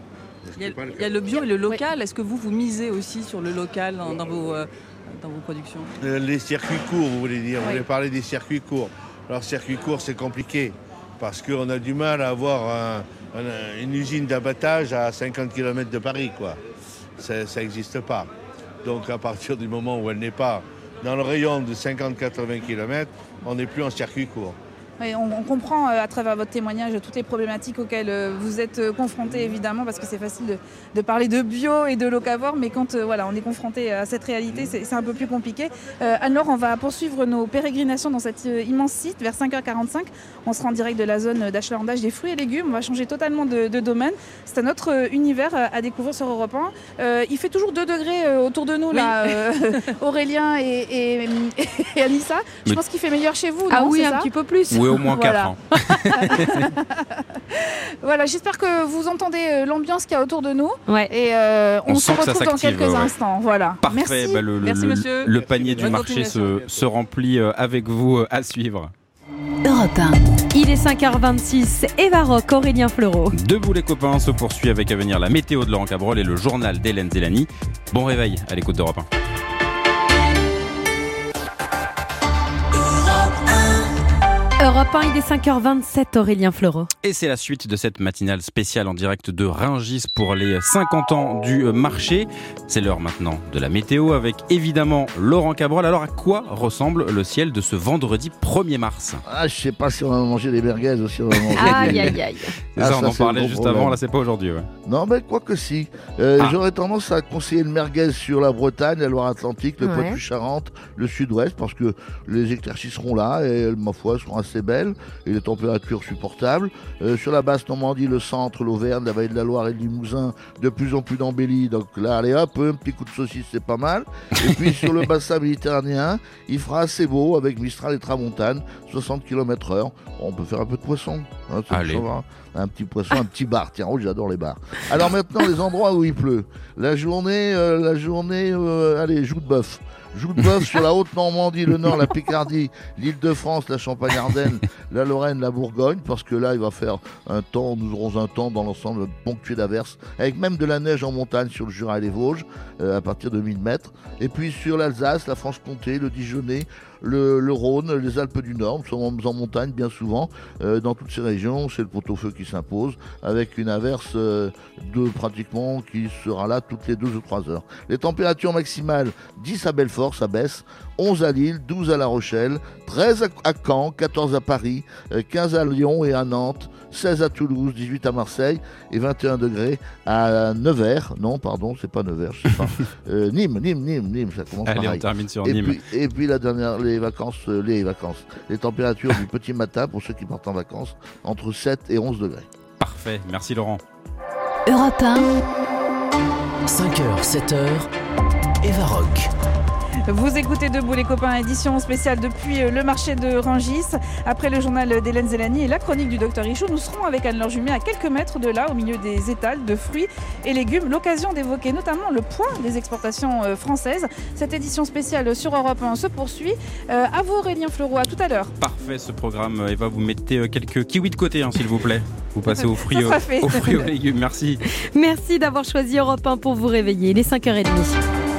Il y, a, il y a le bio et le local. Est-ce que vous, vous misez aussi sur le local dans, dans vos, euh, dans vos productions? Euh, Les circuits courts, vous voulez dire. Oui. Vous voulez parler des circuits courts. Alors, circuits courts, c'est compliqué. Parce qu'on a du mal à avoir un- un- une usine d'abattage à cinquante kilomètres de Paris, quoi. Ça n'existe pas. Donc, à partir du moment où elle n'est pas dans le rayon de cinquante à quatre-vingts kilomètres, on n'est plus en circuit court. Oui, on, on comprend euh, à travers votre témoignage toutes les problématiques auxquelles euh, vous êtes euh, confrontés, évidemment, parce que c'est facile de, de parler de bio et de locavore, mais quand euh, voilà, on est confronté à cette réalité, c'est c'est un peu plus compliqué. Euh, Anne-Laure, on va poursuivre nos pérégrinations dans cet euh, immense site vers cinq heures quarante-cinq. On sera en direct de la zone d'achalandage des fruits et légumes. On va changer totalement de, de domaine. C'est un autre euh, univers euh, à découvrir sur Europe un. Euh, il fait toujours deux degrés euh, autour de nous, Oui. là, euh, Aurélien et, et, et Anissa. Je Mais- pense qu'il fait meilleur chez vous, Ah non, oui, c'est un ça petit peu plus. Oui, au moins Voilà. quatre ans. Voilà, j'espère que vous entendez euh, l'ambiance qu'il y a autour de nous. Ouais. Et euh, on, On se sent que ça retrouve dans s'active, quelques ouais. instants. Voilà. Parfait, Merci. bah, le, le- Merci, le- monsieur. le panier du Bonne marché se, continuation. se remplit euh, avec vous euh, à suivre. Europe un. Il est cinq heures vingt-six. Eva Rock, Aurélien Fleureau. Debout les copains, se poursuit avec à venir la météo de Laurent Cabrol et le journal d'Hélène Zélani. Bon réveil à l'écoute d'Europe un. Europe un, il est cinq heures vingt-sept, Aurélien Fleureau. Et c'est la suite de cette matinale spéciale en direct de Rungis pour les cinquante ans du marché. C'est l'heure maintenant de la météo avec évidemment Laurent Cabrol. Alors à quoi ressemble le ciel de ce vendredi premier mars? Ah, je sais pas si on va manger des merguez aussi. On va manger Aïe, des- aïe, aïe. C'est Ah, ça, on ça, en c'est le parlait gros juste problème. avant, là c'est pas aujourd'hui. Ouais. Non, mais quoi que si. Euh, Ah. J'aurais tendance à conseiller le merguez sur la Bretagne, la Loire-Atlantique, le Ouais. Poitou-Charentes, le Sud-Ouest, parce que les éclaircies seront là et, ma foi, seront assez assez belle et les températures supportables. Euh, sur la basse Normandie, le centre, l'Auvergne, la vallée de la Loire et le Limousin, de plus en plus d'embellis. Donc là, allez hop, un petit coup de saucisse, c'est pas mal. Et puis sur le bassin méditerranéen, il fera assez beau avec Mistral et Tramontane, soixante kilomètres heure. On peut faire un peu de poisson. Hein, allez. Un petit poisson, un petit bar. Tiens, oh, j'adore les bars. Alors maintenant, les endroits où il pleut. La journée, euh, la journée, euh, allez, joue de bœuf. Joue de bœuf sur la Haute-Normandie, le Nord, la Picardie, l'Île-de-France, la Champagne-Ardenne, la Lorraine, la Bourgogne, parce que là, il va faire un temps, nous aurons un temps dans l'ensemble ponctué d'averses, avec même de la neige en montagne sur le Jura et les Vosges, euh, à partir de mille mètres. Et puis sur l'Alsace, la Franche-Comté, le Dijonais, le, le Rhône, les Alpes du Nord, nous sommes en montagne bien souvent. Euh, dans toutes ces régions, c'est le pot-au-feu qui s'impose, avec une averse euh, de pratiquement qui sera là toutes les deux ou trois heures. Les températures maximales, dix à Belfort, ça baisse, onze à Lille, douze à La Rochelle, treize à Caen, quatorze à Paris, quinze à Lyon et à Nantes, seize à Toulouse, dix-huit à Marseille et vingt et un degrés à Nevers. Non, pardon, c'est pas Nevers, je sais pas. euh, Nîmes, Nîmes, Nîmes, Nîmes, ça commence Allez, pareil. on termine sur et Nîmes. Puis, et puis la dernière, les vacances, les vacances, les températures du petit matin pour ceux qui partent en vacances, entre sept et onze degrés. Parfait, merci Laurent. Europe un, cinq heures, sept heures, Eva Rock. Vous écoutez Debout les copains, édition spéciale depuis le marché de Rungis. Après le journal d'Hélène Zélani et la chronique du docteur Richaud, nous serons avec Anne-Laure Jumet à quelques mètres de là, au milieu des étals de fruits et légumes. L'occasion d'évoquer notamment le poids des exportations françaises. Cette édition spéciale sur Europe un se poursuit. Euh, à vous Aurélien Fleureau, à tout à l'heure. Parfait ce programme. Eva, vous mettez quelques kiwis de côté, hein, s'il vous plaît. Vous passez aux fruits, aux, aux fruits et aux légumes. Merci. Merci d'avoir choisi Europe un pour vous réveiller. Il est cinq heures trente.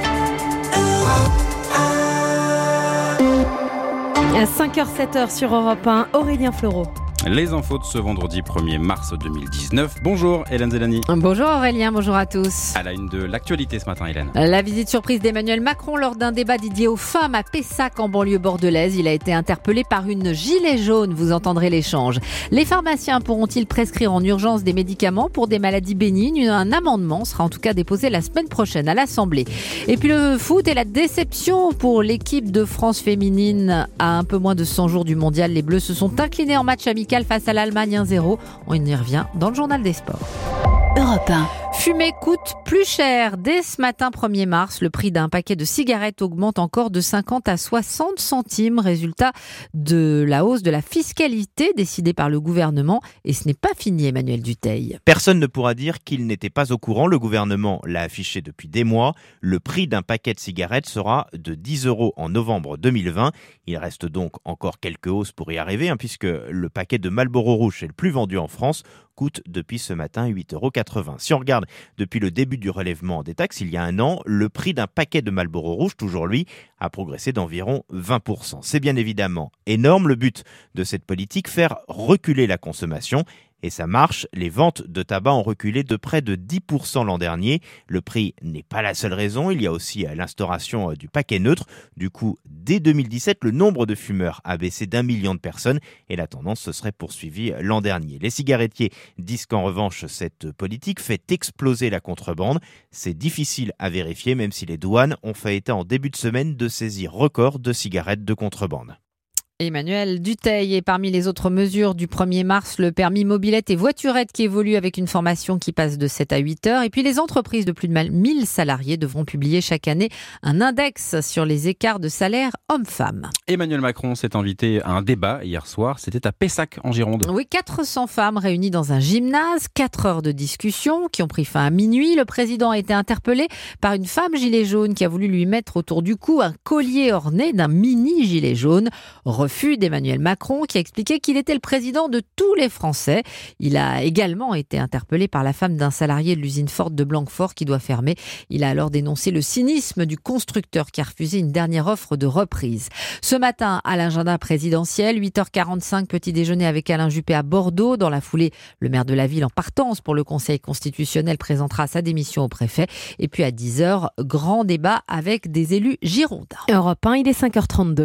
À cinq heures sept heures sur Europe un, Aurélien Fleureau. Les infos de ce vendredi premier mars deux mille dix-neuf. Bonjour Hélène Zélani. Bonjour Aurélien, bonjour à tous. À la une de l'actualité ce matin, Hélène. La visite surprise d'Emmanuel Macron lors d'un débat dédié aux femmes à Pessac en banlieue bordelaise. Il a été interpellé par une gilet jaune, vous entendrez l'échange. Les pharmaciens pourront-ils prescrire en urgence des médicaments pour des maladies bénignes? Un amendement sera en tout cas déposé la semaine prochaine à l'Assemblée. Et puis le foot et la déception pour l'équipe de France féminine. À un peu moins de cent jours du mondial, les Bleus se sont inclinés en match amical face à l'Allemagne un zéro. On y revient dans le journal des sports. Europe un. Fumer coûte plus cher. Dès ce matin premier mars, le prix d'un paquet de cigarettes augmente encore de cinquante à soixante centimes, résultat de la hausse de la fiscalité décidée par le gouvernement. Et ce n'est pas fini, Emmanuel Dutheil. Personne ne pourra dire qu'il n'était pas au courant. Le gouvernement l'a affiché depuis des mois. Le prix d'un paquet de cigarettes sera de dix euros en novembre deux mille vingt. Il reste donc encore quelques hausses pour y arriver, hein, puisque le paquet de Marlboro Rouge est le plus vendu en France, coûte depuis ce matin huit euros quatre-vingts. Si on regarde depuis le début du relèvement des taxes, il y a un an, le prix d'un paquet de Marlboro Rouge, toujours lui, a progressé d'environ vingt pour cent. C'est bien évidemment énorme. Le but de cette politique, faire reculer la consommation. Et ça marche, les ventes de tabac ont reculé de près de dix pour cent l'an dernier. Le prix n'est pas la seule raison, il y a aussi l'instauration du paquet neutre. Du coup, dès deux mille dix-sept, le nombre de fumeurs a baissé d'un million de personnes et la tendance se serait poursuivie l'an dernier. Les cigarettiers disent qu'en revanche, cette politique fait exploser la contrebande. C'est difficile à vérifier, même si les douanes ont fait état en début de semaine de saisies records de cigarettes de contrebande. Emmanuel Dutheil. Et parmi les autres mesures du premier mars, le permis mobilette et voiturette qui évolue avec une formation qui passe de sept à huit heures. Et puis les entreprises de plus de mille salariés devront publier chaque année un index sur les écarts de salaire hommes-femmes. Emmanuel Macron s'est invité à un débat hier soir. C'était à Pessac en Gironde. Oui, quatre cents femmes réunies dans un gymnase. quatre heures de discussion qui ont pris fin à minuit. Le président a été interpellé par une femme gilet jaune qui a voulu lui mettre autour du cou un collier orné d'un mini gilet jaune. Refus d'Emmanuel Macron qui a expliqué qu'il était le président de tous les Français. Il a également été interpellé par la femme d'un salarié de l'usine Ford de Blanquefort qui doit fermer. Il a alors dénoncé le cynisme du constructeur qui a refusé une dernière offre de reprise. Ce matin, à l'agenda présidentiel, huit heures quarante-cinq, petit déjeuner avec Alain Juppé à Bordeaux. Dans la foulée, le maire de la ville en partance pour le Conseil constitutionnel présentera sa démission au préfet. Et puis à dix heures, grand débat avec des élus girondins. Europe un, il est cinq heures trente-deux.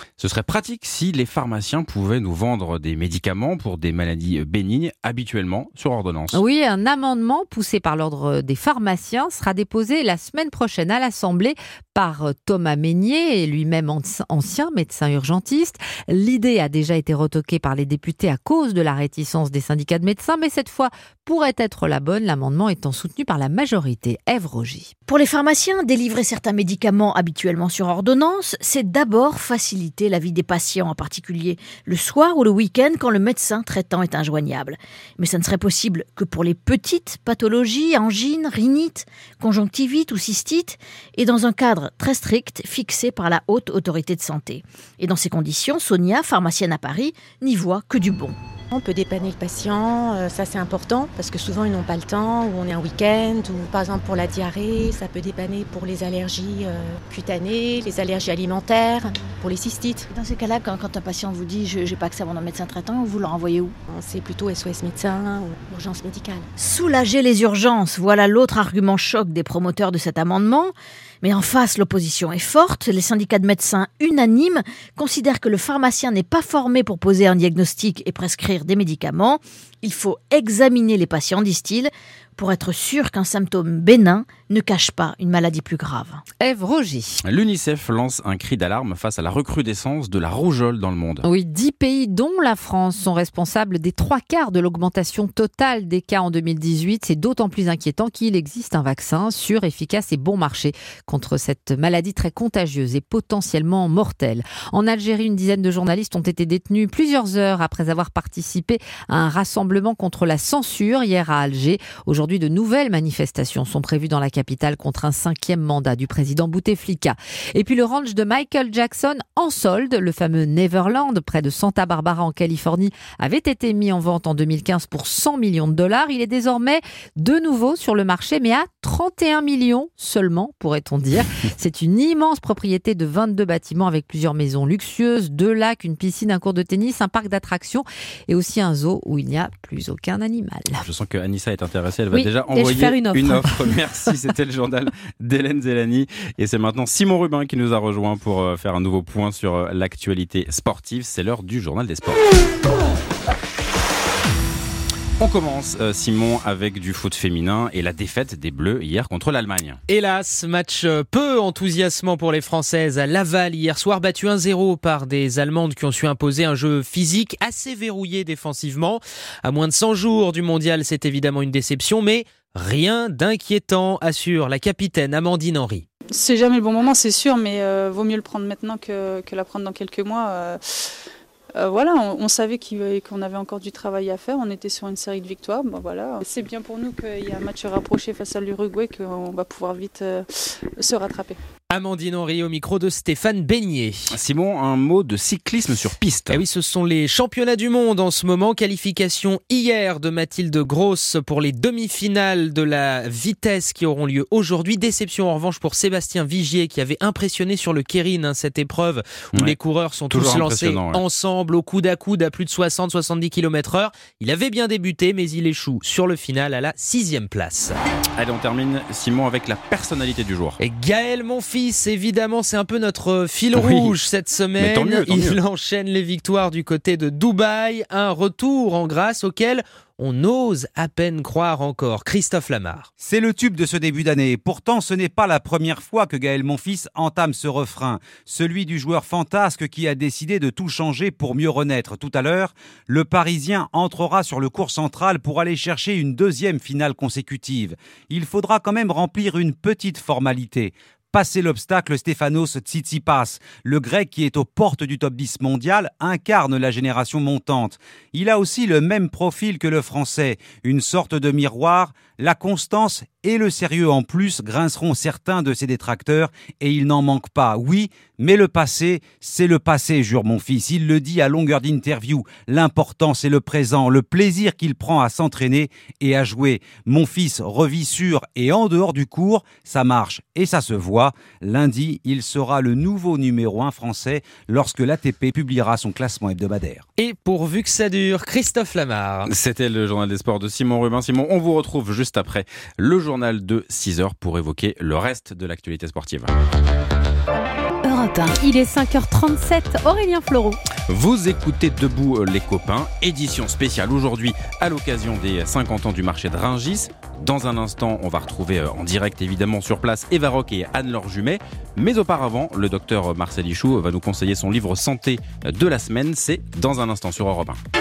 Ce serait pratique si les pharmaciens pouvaient nous vendre des médicaments pour des maladies bénignes habituellement sur ordonnance. Oui, un amendement poussé par l'ordre des pharmaciens sera déposé la semaine prochaine à l'Assemblée par Thomas Meignier, lui-même ancien médecin urgentiste. L'idée a déjà été retoquée par les députés à cause de la réticence des syndicats de médecins, mais cette fois pourrait être la bonne, l'amendement étant soutenu par la majorité. Ève Rogy. Pour les pharmaciens, délivrer certains médicaments habituellement sur ordonnance, c'est d'abord faciliter la vie des patients, en particulier le soir ou le week-end quand le médecin traitant est injoignable. Mais ça ne serait possible que pour les petites pathologies, angines, rhinites, conjonctivite ou cystite, et dans un cadre très strict fixé par la Haute Autorité de Santé. Et dans ces conditions, Sonia, pharmacienne à Paris, n'y voit que du bon. On peut dépanner le patient, euh, ça c'est important parce que souvent ils n'ont pas le temps, ou on est un week-end, ou par exemple pour la diarrhée, ça peut dépanner pour les allergies euh, cutanées, les allergies alimentaires, pour les cystites. Dans ces cas-là, quand, quand un patient vous dit je n'ai pas accès à mon médecin traitant, vous le renvoyez où? C'est plutôt S O S médecin ou urgence médicale. Soulager les urgences, voilà l'autre argument choc des promoteurs de cet amendement. Mais en face, l'opposition est forte. Les syndicats de médecins unanimes considèrent que le pharmacien n'est pas formé pour poser un diagnostic et prescrire des médicaments. Il faut examiner les patients, disent-ils, pour être sûr qu'un symptôme bénin ne cache pas une maladie plus grave. Ève Rogy. L'UNICEF lance un cri d'alarme face à la recrudescence de la rougeole dans le monde. Oui, dix pays, dont la France, sont responsables des trois quarts de l'augmentation totale des cas en deux mille dix-huit. C'est d'autant plus inquiétant qu'il existe un vaccin sûr, efficace et bon marché contre cette maladie très contagieuse et potentiellement mortelle. En Algérie, une dizaine de journalistes ont été détenus plusieurs heures après avoir participé à un rassemblement contre la censure hier à Alger. Aujourd'hui, de nouvelles manifestations sont prévues dans la capitale contre un cinquième mandat du président Bouteflika. Et puis le ranch de Michael Jackson en solde, le fameux Neverland, près de Santa Barbara en Californie, avait été mis en vente en deux mille quinze pour cent millions de dollars. Il est désormais de nouveau sur le marché, mais à trente et un millions seulement, pourrait-on dire. C'est une immense propriété de vingt-deux bâtiments avec plusieurs maisons luxueuses, deux lacs, une piscine, un court de tennis, un parc d'attractions et aussi un zoo où il n'y a plus aucun animal. Je sens que Anissa est intéressée, elle va oui, déjà envoyer faire une offre. une offre. Merci, c'était le journal d'Hélène Zélani. Et c'est maintenant Simon Rubin qui nous a rejoint pour faire un nouveau point sur l'actualité sportive. C'est l'heure du journal des sports. On commence, euh, Simon, avec du foot féminin et la défaite des Bleus hier contre l'Allemagne. Hélas, match peu enthousiasmant pour les Françaises à Laval hier soir, battu un zéro par des Allemandes qui ont su imposer un jeu physique assez verrouillé défensivement. À moins de cent jours du mondial, c'est évidemment une déception, mais rien d'inquiétant, assure la capitaine Amandine Henry. C'est jamais le bon moment, c'est sûr, mais euh, vaut mieux le prendre maintenant que, que la prendre dans quelques mois. Euh... Euh, voilà, on, on savait qu'on avait encore du travail à faire, on était sur une série de victoires, bon, voilà. C'est bien pour nous qu'il y a un match rapproché face à l'Uruguay, qu'on va pouvoir vite euh, se rattraper. Amandine Henry au micro de Stéphane Beignet. Simon, un mot de cyclisme sur piste. Eh oui, ce sont les championnats du monde en ce moment. Qualification hier de Mathilde Gross pour les demi-finales de la vitesse qui auront lieu aujourd'hui. Déception en revanche pour Sébastien Vigier qui avait impressionné sur le Keirin, hein, cette épreuve où ouais, les coureurs sont tous lancés ouais. ensemble au coude à coude à plus de soixante à soixante-dix kilomètres heure. Il avait bien débuté mais il échoue sur le final à la sixième place. Allez, on termine, Simon, avec la personnalité du jour. Et Gaël Monfils, évidemment, c'est un peu notre fil oui. rouge cette semaine. Tant mieux, tant il mieux. enchaîne les victoires du côté de Dubaï, un retour en grâce auquel on ose à peine croire encore. Christophe Lamar. C'est le tube de ce début d'année. Pourtant, ce n'est pas la première fois que Gaël Monfils entame ce refrain. Celui du joueur fantasque qui a décidé de tout changer pour mieux renaître. Tout à l'heure, le Parisien entrera sur le court central pour aller chercher une deuxième finale consécutive. Il faudra quand même remplir une petite formalité. Passer l'obstacle, Stefanos Tsitsipas, le grec qui est aux portes du top dix mondial, incarne la génération montante. Il a aussi le même profil que le français, une sorte de miroir. La constance et le sérieux en plus grinceront certains de ses détracteurs et il n'en manque pas. Oui, mais le passé, c'est le passé, jure mon fils. Il le dit à longueur d'interview. L'important, c'est le présent, le plaisir qu'il prend à s'entraîner et à jouer. Mon fils revit sur et en dehors du cours, ça marche et ça se voit. Lundi, il sera le nouveau numéro un français lorsque l'A T P publiera son classement hebdomadaire. Et pourvu que ça dure, Christophe Lamar. C'était le journal des sports de Simon Rubin. Simon, on vous retrouve juste après le journal de six heures pour évoquer le reste de l'actualité sportive. Europe un. Il est cinq heures trente-sept, Aurélien Fleureau. Vous écoutez Debout les copains, édition spéciale aujourd'hui à l'occasion des cinquante ans du marché de Rungis. Dans un instant, on va retrouver en direct évidemment sur place Eva Roque et Anne-Laure Jumet. Mais auparavant, le docteur Marcel Ichou va nous conseiller son livre santé de la semaine. C'est dans un instant sur Europe un.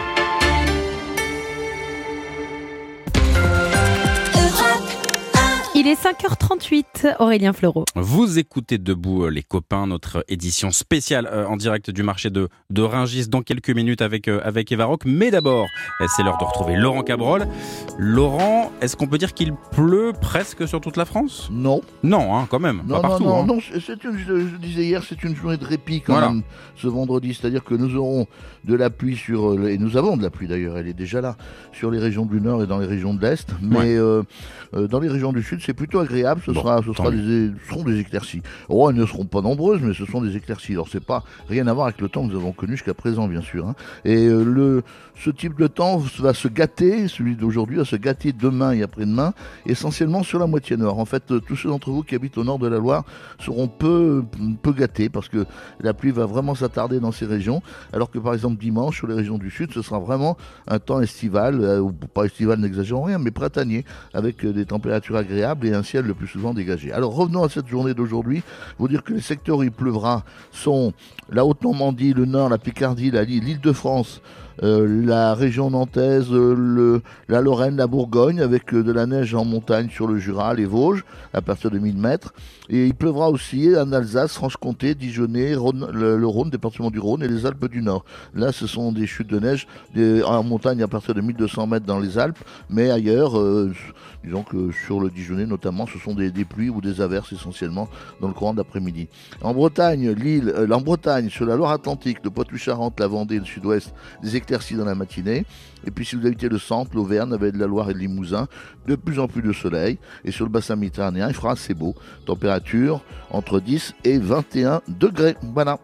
Il est cinq heures trente-huit, Aurélien Fleureau. Vous écoutez Debout les copains, notre édition spéciale euh, en direct du marché de, de Rungis dans quelques minutes avec, euh, avec Eva Roque. Mais d'abord, c'est l'heure de retrouver Laurent Cabrol. Laurent, est-ce qu'on peut dire qu'il pleut presque sur toute la France ? Non. Non, hein, quand même, non, pas partout. Non, non, hein. non, c'est une, je, je disais hier, c'est une journée de répit quand voilà. même, ce vendredi. C'est-à-dire que nous aurons de la pluie sur, et nous avons de la pluie d'ailleurs, elle est déjà là, sur les régions du Nord et dans les régions de l'Est. Mais ouais. euh, euh, dans les régions du Sud, c'est plutôt agréable. Ce, bon, sera, ce, sera des, ce seront des éclaircies. Oh, elles ne seront pas nombreuses, mais ce sont des éclaircies. Alors, c'est pas rien à voir avec le temps que nous avons connu jusqu'à présent, bien sûr. Hein. Et euh, le, ce type de temps va se gâter, celui d'aujourd'hui va se gâter demain et après-demain, essentiellement sur la moitié nord. En fait, euh, tous ceux d'entre vous qui habitent au nord de la Loire seront peu, peu gâtés parce que la pluie va vraiment s'attarder dans ces régions, alors que par exemple dimanche, sur les régions du Sud, ce sera vraiment un temps estival, euh, ou pas estival, n'exagérons rien, mais printanier, avec euh, des températures agréables et un ciel le plus souvent dégagé. Alors revenons à cette journée d'aujourd'hui. Vous dire que les secteurs où il pleuvra sont la Haute-Normandie, le Nord, la Picardie, la Lille, l'Île-de-France, Euh, la région nantaise, euh, le, la Lorraine, la Bourgogne, avec euh, de la neige en montagne sur le Jura, les Vosges, à partir de mille mètres. Et il pleuvra aussi en Alsace, Franche-Comté, Dijonais, Rhône, le, le Rhône, département du Rhône et les Alpes du Nord. Là, ce sont des chutes de neige des, en montagne à partir de mille deux cents mètres dans les Alpes, mais ailleurs, euh, disons que sur le Dijonais notamment, ce sont des, des pluies ou des averses essentiellement dans le courant d'après-midi. En Bretagne, l'île, euh, en Bretagne, sur la Loire-Atlantique, le Poitou-Charentes, la Vendée, le Sud-Ouest, des éclaircies dans la matinée. Et puis si vous habitez le centre, l'Auvergne, avec de la Loire et de Limousin, de plus en plus de soleil. Et sur le bassin méditerranéen, il fera assez beau. Température entre dix et vingt et un degrés. Voilà.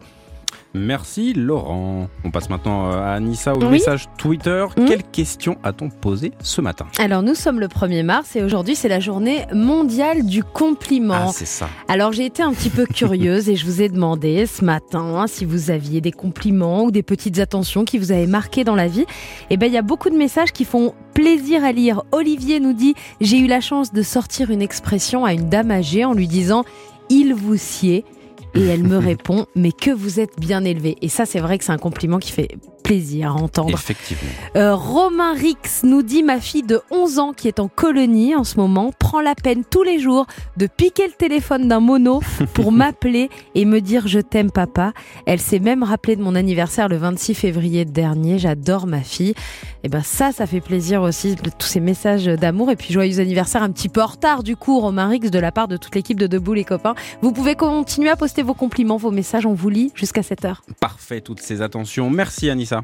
Merci Laurent. On passe maintenant à Anissa au oui. message Twitter. Mmh. Quelle question a-t-on posé ce matin ? Alors nous sommes le premier mars et aujourd'hui c'est la journée mondiale du compliment. Ah c'est ça. Alors j'ai été un petit peu curieuse et je vous ai demandé ce matin si vous aviez des compliments ou des petites attentions qui vous avaient marqué dans la vie. Et ben il y a beaucoup de messages qui font plaisir à lire. Olivier nous dit « J'ai eu la chance de sortir une expression à une dame âgée en lui disant « Il vous sied ». Et elle me répond « Mais que vous êtes bien élevé ». Et ça, c'est vrai que c'est un compliment qui fait plaisir à entendre. Effectivement. Euh, Romain Rix nous dit « Ma fille de onze ans qui est en colonie en ce moment prend la peine tous les jours de piquer le téléphone d'un mono pour m'appeler et me dire « Je t'aime papa ». Elle s'est même rappelée de mon anniversaire le vingt-six février dernier. J'adore ma fille. Et ben ça, ça fait plaisir aussi, tous ces messages d'amour. Et puis joyeux anniversaire un petit peu en retard du coup, Romain Rix, de la part de toute l'équipe de Debout les copains. Vous pouvez continuer à poster vos compliments, vos messages, on vous lit jusqu'à sept heures. Parfait, toutes ces attentions. Merci Anissa.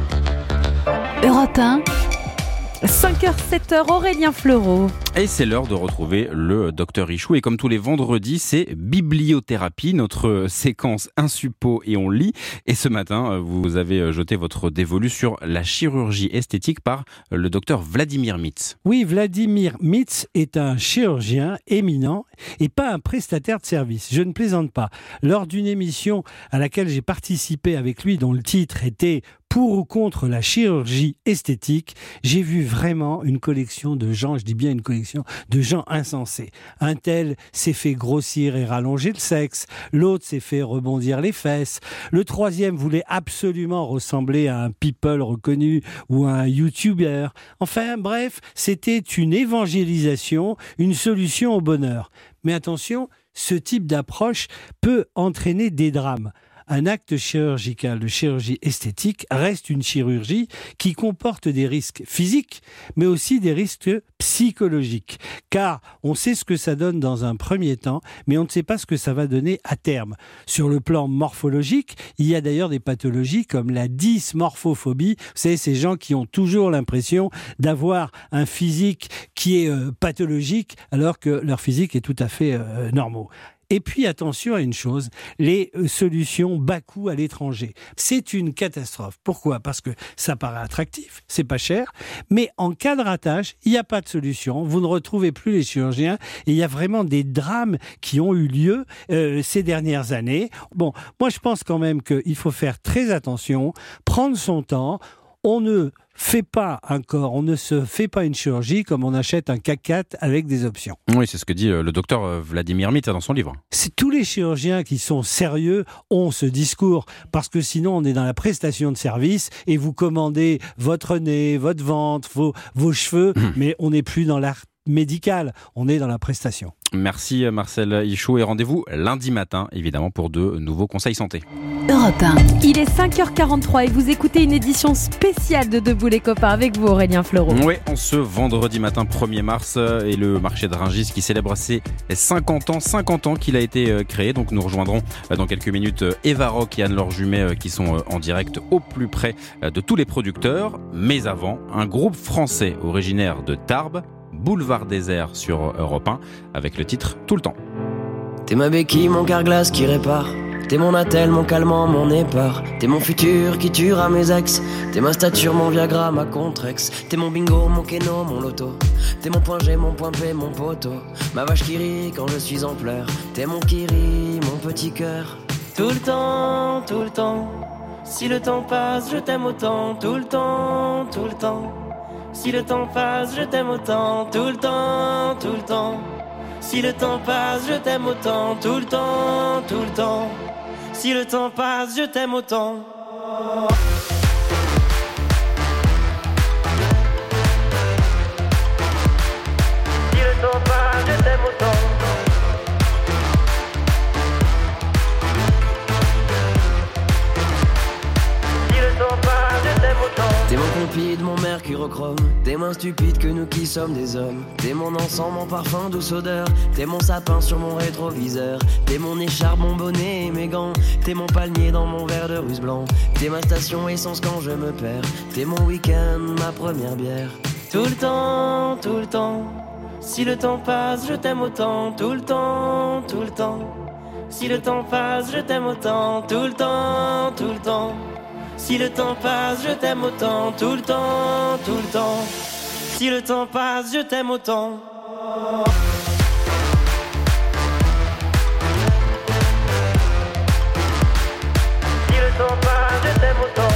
Europe un, cinq heures sept heures, Aurélien Fleureau. Et c'est l'heure de retrouver le docteur Ichou. Et comme tous les vendredis, c'est bibliothérapie, notre séquence insuppo et on lit. Et ce matin, vous avez jeté votre dévolu sur la chirurgie esthétique par le docteur Vladimir Mitz. Oui, Vladimir Mitz est un chirurgien éminent et pas un prestataire de service. Je ne plaisante pas. Lors d'une émission à laquelle j'ai participé avec lui, dont le titre était Pour ou contre la chirurgie esthétique, j'ai vu vraiment une collection de gens, je dis bien une collection de gens insensés. Un tel s'est fait grossir et rallonger le sexe, l'autre s'est fait rebondir les fesses, le troisième voulait absolument ressembler à un people reconnu ou à un youtubeur. Enfin bref, c'était une évangélisation, une solution au bonheur. Mais attention, ce type d'approche peut entraîner des drames. Un acte chirurgical de chirurgie esthétique reste une chirurgie qui comporte des risques physiques, mais aussi des risques psychologiques. Car on sait ce que ça donne dans un premier temps, mais on ne sait pas ce que ça va donner à terme. Sur le plan morphologique, il y a d'ailleurs des pathologies comme la dysmorphophobie. Vous savez, ces gens qui ont toujours l'impression d'avoir un physique qui est euh, pathologique, alors que leur physique est tout à fait euh, normal. Et puis attention à une chose, les solutions bas coût à l'étranger. C'est une catastrophe. Pourquoi ? Parce que ça paraît attractif, c'est pas cher, mais en cas de ratage, il n'y a pas de solution. Vous ne retrouvez plus les chirurgiens et il y a vraiment des drames qui ont eu lieu euh, ces dernières années. Bon, moi je pense quand même qu'il faut faire très attention, prendre son temps. On ne fait pas un corps, on ne se fait pas une chirurgie comme on achète un C A C quatre avec des options. Oui, c'est ce que dit le docteur Vladimir Mitz dans son livre. C'est tous les chirurgiens qui sont sérieux ont ce discours, parce que sinon on est dans la prestation de service et vous commandez votre nez, votre ventre, vos, vos cheveux, mmh. mais on n'est plus dans l'art médical, on est dans la prestation. Merci Marcel Ichou et rendez-vous lundi matin évidemment pour de nouveaux conseils santé. Europe un. Il est cinq heures quarante-trois et vous écoutez une édition spéciale de Debout les copains avec vous Aurélien Fleureau. Oui, en ce vendredi matin premier mars et le marché de Rungis qui célèbre ses cinquante ans, cinquante ans qu'il a été créé. Donc nous rejoindrons dans quelques minutes Eva Rock et Anne-Laure Jumet qui sont en direct au plus près de tous les producteurs. Mais avant, un groupe français originaire de Tarbes, Boulevard Désert sur Europe un, avec le titre Tout le temps. T'es ma béquille, mon carglass qui répare. T'es mon attel, mon calmant, mon épar. T'es mon futur qui tuera mes ex. T'es ma stature, mon Viagra, ma Contrex. T'es mon bingo, mon keno, mon loto. T'es mon point G, mon point P, mon poteau. Ma vache qui rit quand je suis en pleurs. T'es mon kiri, mon petit cœur. Tout le temps, tout le temps. Si le temps passe, je t'aime autant. Tout le temps, tout le temps. Si le temps passe, je t'aime autant, tout le temps, tout le temps. Si le temps passe, je t'aime autant, tout le temps, tout le temps. Si le temps passe, je t'aime autant. Si le temps passe, je t'aime autant. Si le temps passe, je t'aime autant. T'es mon compide, mon mercurochrome. T'es moins stupide que nous qui sommes des hommes. T'es mon encens, mon parfum, douce odeur. T'es mon sapin sur mon rétroviseur. T'es mon écharpe, mon bonnet et mes gants. T'es mon palmier dans mon verre de russe blanc. T'es ma station essence quand je me perds. T'es mon week-end, ma première bière. Tout le temps, tout le temps. Si le temps passe, je t'aime autant. Tout le temps, tout le temps. Si le temps passe, je t'aime autant. Tout le temps, tout le temps. Si le temps passe, je t'aime autant, tout le temps, tout le temps. Si le temps passe, je t'aime autant. Si le temps passe, je t'aime autant.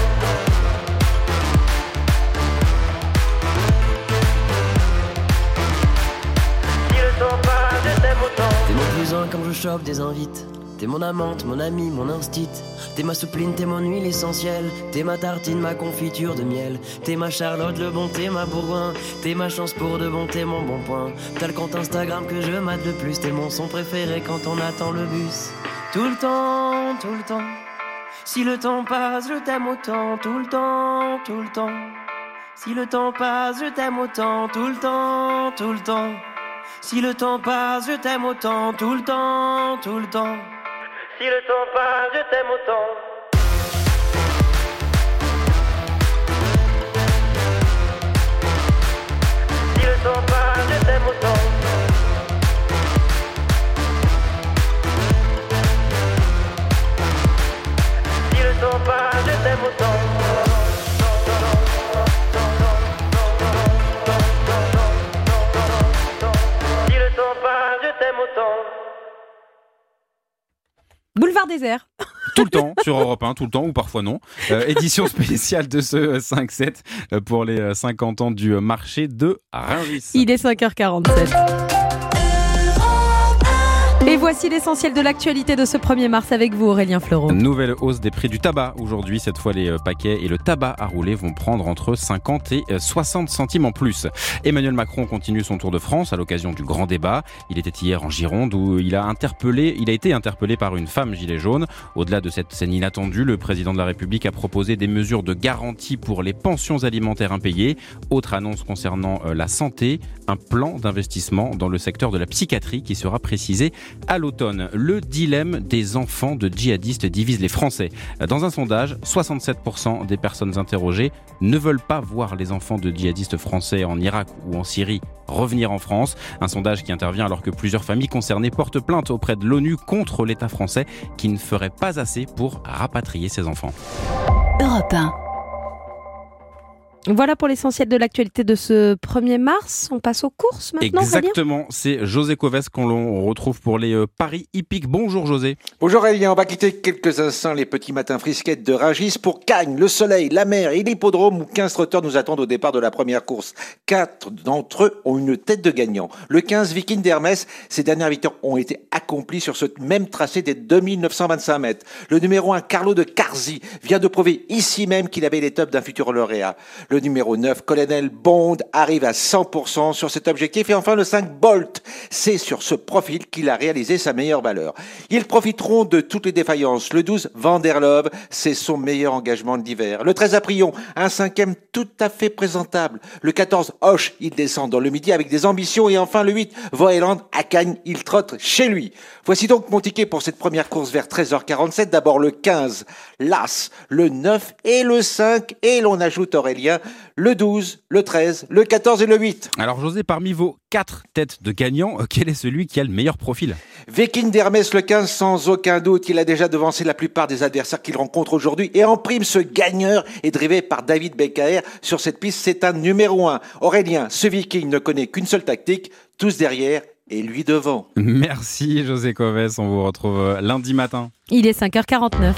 Si le temps passe, je t'aime autant. T'es mon plus un quand je chope des invites. T'es mon amante, mon ami, mon instit. T'es ma soupline, t'es mon huile essentielle. T'es ma tartine, ma confiture de miel. T'es ma Charlotte, le bon, t'es ma Bourgoin. T'es ma chance pour de bon, t'es mon bon point. T'as le compte Instagram que je mate le plus. T'es mon son préféré quand on attend le bus. Tout le temps, tout le temps. Si le temps passe, je t'aime autant. Tout le temps, tout le temps. Si le temps passe, je t'aime autant. Tout le temps, tout le temps. Si le temps passe, je t'aime autant. Tout le temps, tout le temps. Si le temps passe, je t'aime autant. Si le temps passe, je t'aime autant. Si le temps passe, je t'aime autant. Si le temps passe, je t'aime autant. Boulevard Désert. Tout le temps sur Europe un, tout le temps ou parfois non. Euh, édition spéciale de ce cinq sept pour les cinquante ans du marché de Rungis. Il est cinq heures quarante-sept. Et voici l'essentiel de l'actualité de ce premier mars avec vous Aurélien Fleureau. Nouvelle hausse des prix du tabac aujourd'hui. Cette fois les paquets et le tabac à rouler vont prendre entre cinquante et soixante centimes en plus. Emmanuel Macron continue son tour de France à l'occasion du grand débat. Il était hier en Gironde où il a interpellé, il a été interpellé par une femme gilet jaune. Au-delà de cette scène inattendue, le président de la République a proposé des mesures de garantie pour les pensions alimentaires impayées. Autre annonce concernant la santé, un plan d'investissement dans le secteur de la psychiatrie qui sera précisé À l'automne, le dilemme des enfants de djihadistes divise les Français. Dans un sondage, soixante-sept pour cent des personnes interrogées ne veulent pas voir les enfants de djihadistes français en Irak ou en Syrie revenir en France. Un sondage qui intervient alors que plusieurs familles concernées portent plainte auprès de l'ONU contre l'État français qui ne ferait pas assez pour rapatrier ses enfants. Europe un. Voilà pour l'essentiel de l'actualité de ce premier mars. On passe aux courses maintenant. Exactement, c'est José Coves qu'on l'on retrouve pour les euh, paris hippiques. Bonjour José. Bonjour Aurélien, on va quitter quelques instants les petits matins frisquettes de Rungis pour Cagnes, le soleil, la mer et l'hippodrome où quinze trotteurs nous attendent au départ de la première course. Quatre d'entre eux ont une tête de gagnant. Le quinze Viking d'Hermès, ses dernières victoires ont été accomplies sur ce même tracé des deux mille neuf cent vingt-cinq mètres. Le numéro un Carlo de Carzi vient de prouver ici même qu'il avait les tops d'un futur lauréat. Le numéro neuf, Colonel Bond, arrive à cent pour cent sur cet objectif. Et enfin, le cinq, Bolt. C'est sur ce profil qu'il a réalisé sa meilleure valeur. Ils profiteront de toutes les défaillances. Le douze, Vanderlove, c'est son meilleur engagement de l'hiver. Le treize, Aprion, un cinquième tout à fait présentable. Le quatorze, Hoche, il descend dans le midi avec des ambitions. Et enfin, le huit, Voeland, à Cagnes, il trotte chez lui. Voici donc mon ticket pour cette première course vers treize heures quarante-sept. D'abord le quinze, l'As, le neuf et le cinq. Et l'on ajoute, Aurélien, le douze, le treize, le quatorze et le huit. Alors José, parmi vos quatre têtes de gagnants, quel est celui qui a le meilleur profil ? Viking d'Hermès, le quinze, sans aucun doute. Il a déjà devancé la plupart des adversaires qu'il rencontre aujourd'hui. Et en prime, ce gagneur est drivé par David Beccaer. Sur cette piste, c'est un numéro un. Aurélien, ce Viking ne connaît qu'une seule tactique, tous derrière et lui devant. Merci José Coves, on vous retrouve lundi matin. Il est cinq heures quarante-neuf.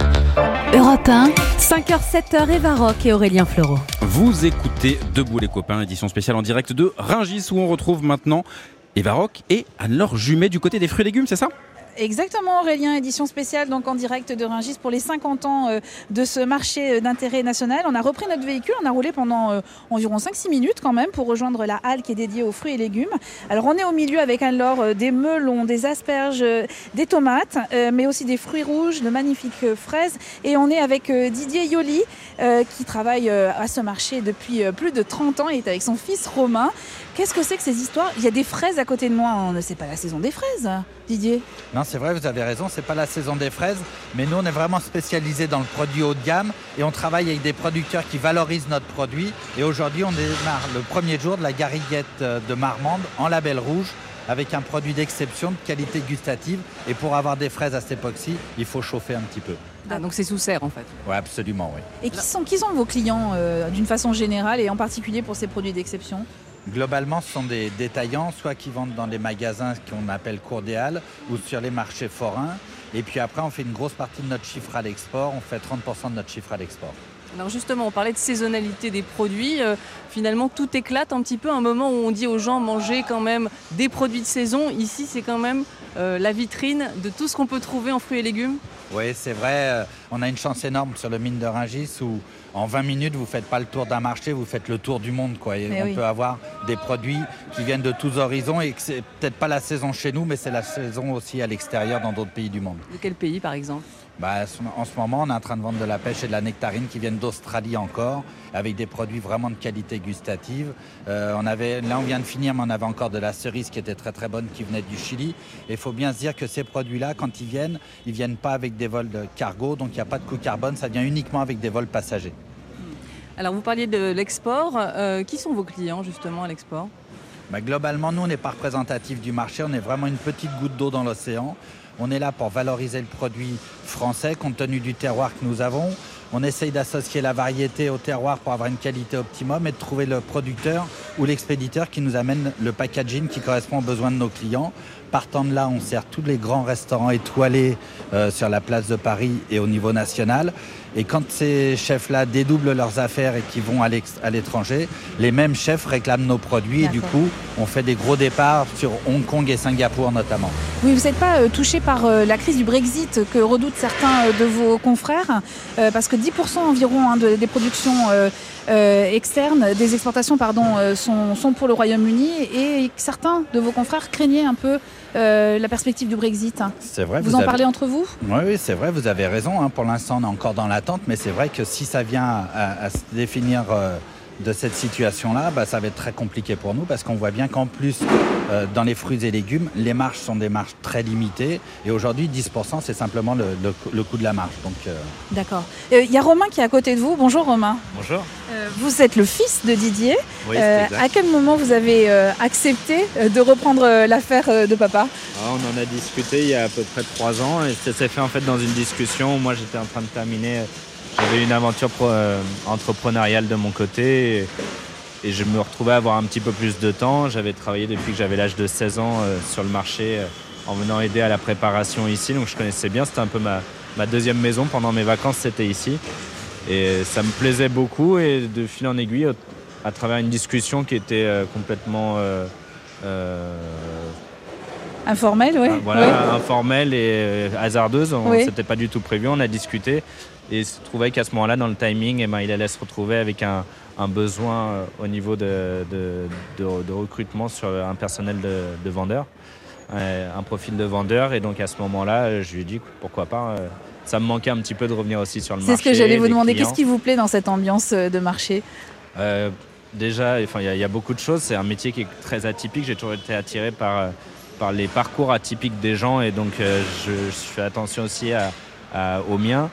Europe un, cinq heures sept heures, Eva Rock et Aurélien Fleureau. Vous écoutez Debout les copains, édition spéciale en direct de Rungis où on retrouve maintenant Eva Rock et Anne-Laure Jumet du côté des fruits et légumes, c'est ça ? Exactement Aurélien, édition spéciale donc en direct de Rungis pour les cinquante ans euh, de ce marché d'intérêt national. On a repris notre véhicule, on a roulé pendant euh, environ cinq six minutes quand même pour rejoindre la halle qui est dédiée aux fruits et légumes. Alors on est au milieu avec Anne-Laure euh, des melons, des asperges, euh, des tomates, euh, mais aussi des fruits rouges, de magnifiques euh, fraises. Et on est avec euh, Didier Yoli euh, qui travaille euh, à ce marché depuis euh, plus de trente ans et est avec son fils Romain. Qu'est-ce que c'est que ces histoires ? Il y a des fraises à côté de moi, on... c'est pas la saison des fraises, Didier ? Non, c'est vrai, vous avez raison, c'est pas la saison des fraises, mais nous on est vraiment spécialisés dans le produit haut de gamme et on travaille avec des producteurs qui valorisent notre produit. Et aujourd'hui, on démarre le premier jour de la gariguette de Marmande en label rouge avec un produit d'exception, de qualité gustative. Et pour avoir des fraises à cette époque-ci, il faut chauffer un petit peu. Ah, donc c'est sous serre en fait. Oui, absolument, oui. Et qui sont, qui sont vos clients euh, d'une façon générale et en particulier pour ces produits d'exception ? Globalement, ce sont des détaillants, soit qui vendent dans des magasins qu'on appelle cours des halles ou sur les marchés forains. Et puis après, on fait une grosse partie de notre chiffre à l'export. On fait trente pour cent de notre chiffre à l'export. Alors justement, on parlait de saisonnalité des produits. Euh, finalement, tout éclate un petit peu. Un moment où on dit aux gens manger quand même des produits de saison. Ici, c'est quand même euh, la vitrine de tout ce qu'on peut trouver en fruits et légumes. Oui, c'est vrai. On a une chance énorme sur le mine de Rungis où en vingt minutes, vous ne faites pas le tour d'un marché, vous faites le tour du monde, quoi. Et on oui. peut avoir des produits qui viennent de tous horizons et que c'est peut-être pas la saison chez nous, mais c'est la saison aussi à l'extérieur dans d'autres pays du monde. De quel pays, par exemple ? Bah, en ce moment, on est en train de vendre de la pêche et de la nectarine qui viennent d'Australie encore, avec des produits vraiment de qualité gustative. Euh, on avait, là, on vient de finir, mais on avait encore de la cerise qui était très très bonne, qui venait du Chili. Et il faut bien se dire que ces produits-là, quand ils viennent, ils ne viennent pas avec des vols de cargo, donc il n'y a pas de coût carbone, ça vient uniquement avec des vols passagers. Alors, vous parliez de l'export. Euh, qui sont vos clients, justement, à l'export ? Bah, globalement, nous, on n'est pas représentatif du marché. On est vraiment une petite goutte d'eau dans l'océan. On est là pour valoriser le produit français, compte tenu du terroir que nous avons. On essaye d'associer la variété au terroir pour avoir une qualité optimum et de trouver le producteur ou l'expéditeur qui nous amène le packaging qui correspond aux besoins de nos clients. Partant de là, on sert tous les grands restaurants étoilés euh, sur la place de Paris et au niveau national. Et quand ces chefs-là dédoublent leurs affaires et qu'ils vont à l'étranger, les mêmes chefs réclament nos produits. D'accord. Et du coup, on fait des gros départs sur Hong Kong et Singapour notamment. Oui, vous n'êtes pas euh, touché par euh, la crise du Brexit que redoutent certains euh, de vos confrères euh, parce que dix pour cent environ hein, de, des productions euh, euh, externes, des exportations pardon, euh, sont, sont pour le Royaume-Uni et certains de vos confrères craignaient un peu Euh, la perspective du Brexit. C'est vrai. Vous, vous en avez... parlez entre vous ? Oui, oui, c'est vrai, vous avez raison. Hein. Pour l'instant, on est encore dans l'attente, mais c'est vrai que si ça vient à, à se définir euh, de cette situation-là, bah, ça va être très compliqué pour nous parce qu'on voit bien qu'en plus, euh, dans les fruits et légumes, les marges sont des marges très limitées. Et aujourd'hui, dix pour cent, c'est simplement le, le, le coût de la marge. Donc, euh... D'accord. Il euh, y a Romain qui est à côté de vous. Bonjour Romain. Bonjour. Euh, vous êtes le fils de Didier. Oui, c'est exact. À quel moment vous avez euh, accepté euh, de reprendre euh, l'affaire euh, de papa ? ah, On en a discuté il y a à peu près trois ans et ça s'est fait en fait dans une discussion. Moi, j'étais en train de terminer... J'avais une aventure pro, euh, entrepreneuriale de mon côté et, et je me retrouvais à avoir un petit peu plus de temps. J'avais travaillé depuis que j'avais l'âge de seize ans euh, sur le marché euh, en venant aider à la préparation ici. Donc je connaissais bien, c'était un peu ma, ma deuxième maison. Pendant mes vacances, c'était ici. Et ça me plaisait beaucoup et de fil en aiguille, à travers une discussion qui était euh, complètement... Euh, euh, Informelle, oui. Voilà, oui. informelle et euh, hasardeuse. On oui. C'était pas du tout prévu, on a discuté. Et il se trouvait qu'à ce moment-là, dans le timing, eh ben, il allait se retrouver avec un, un besoin euh, au niveau de, de, de, de recrutement sur un personnel de, de vendeur, euh, un profil de vendeur. Et donc à ce moment-là, je lui ai dit pourquoi pas. Euh, ça me manquait un petit peu de revenir aussi sur le C'est marché. C'est ce que j'allais vous demander. Clients. Qu'est-ce qui vous plaît dans cette ambiance de marché ? euh, Déjà, il y, y a beaucoup de choses. C'est un métier qui est très atypique. J'ai toujours été attiré par, par les parcours atypiques des gens. Et donc euh, je, je fais attention aussi à, à, aux miens.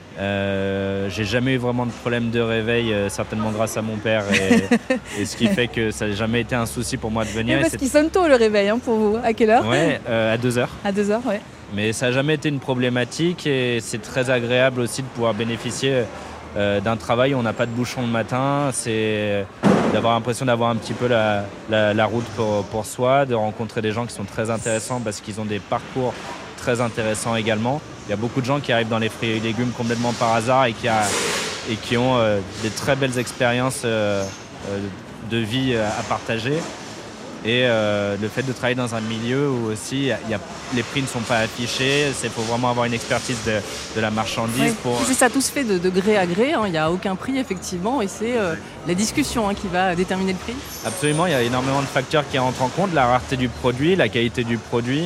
Euh, j'ai jamais eu vraiment de problème de réveil, euh, certainement grâce à mon père, et, et ce qui fait que ça n'a jamais été un souci pour moi de venir. Parce qu'il sonne tôt le réveil hein, pour vous. À quelle heure ? Ouais, euh, à deux heures. À deux heures, ouais. Mais ça n'a jamais été une problématique et c'est très agréable aussi de pouvoir bénéficier euh, d'un travail où on n'a pas de bouchon le matin. C'est d'avoir l'impression d'avoir un petit peu la, la, la route pour, pour soi, de rencontrer des gens qui sont très intéressants parce qu'ils ont des parcours très intéressant également. Il y a beaucoup de gens qui arrivent dans les fruits et légumes complètement par hasard et qui, a, et qui ont euh, des très belles expériences euh, euh, de vie à partager. Et euh, le fait de travailler dans un milieu où aussi y a, y a, les prix ne sont pas affichés, il faut vraiment avoir une expertise de, de la marchandise. Oui. Pour... C'est ça, tout se fait de, de gré à gré, il n'y a aucun prix effectivement et c'est euh, la discussion hein, qui va déterminer le prix. Absolument, il y a énormément de facteurs qui rentrent en compte, la rareté du produit, la qualité du produit,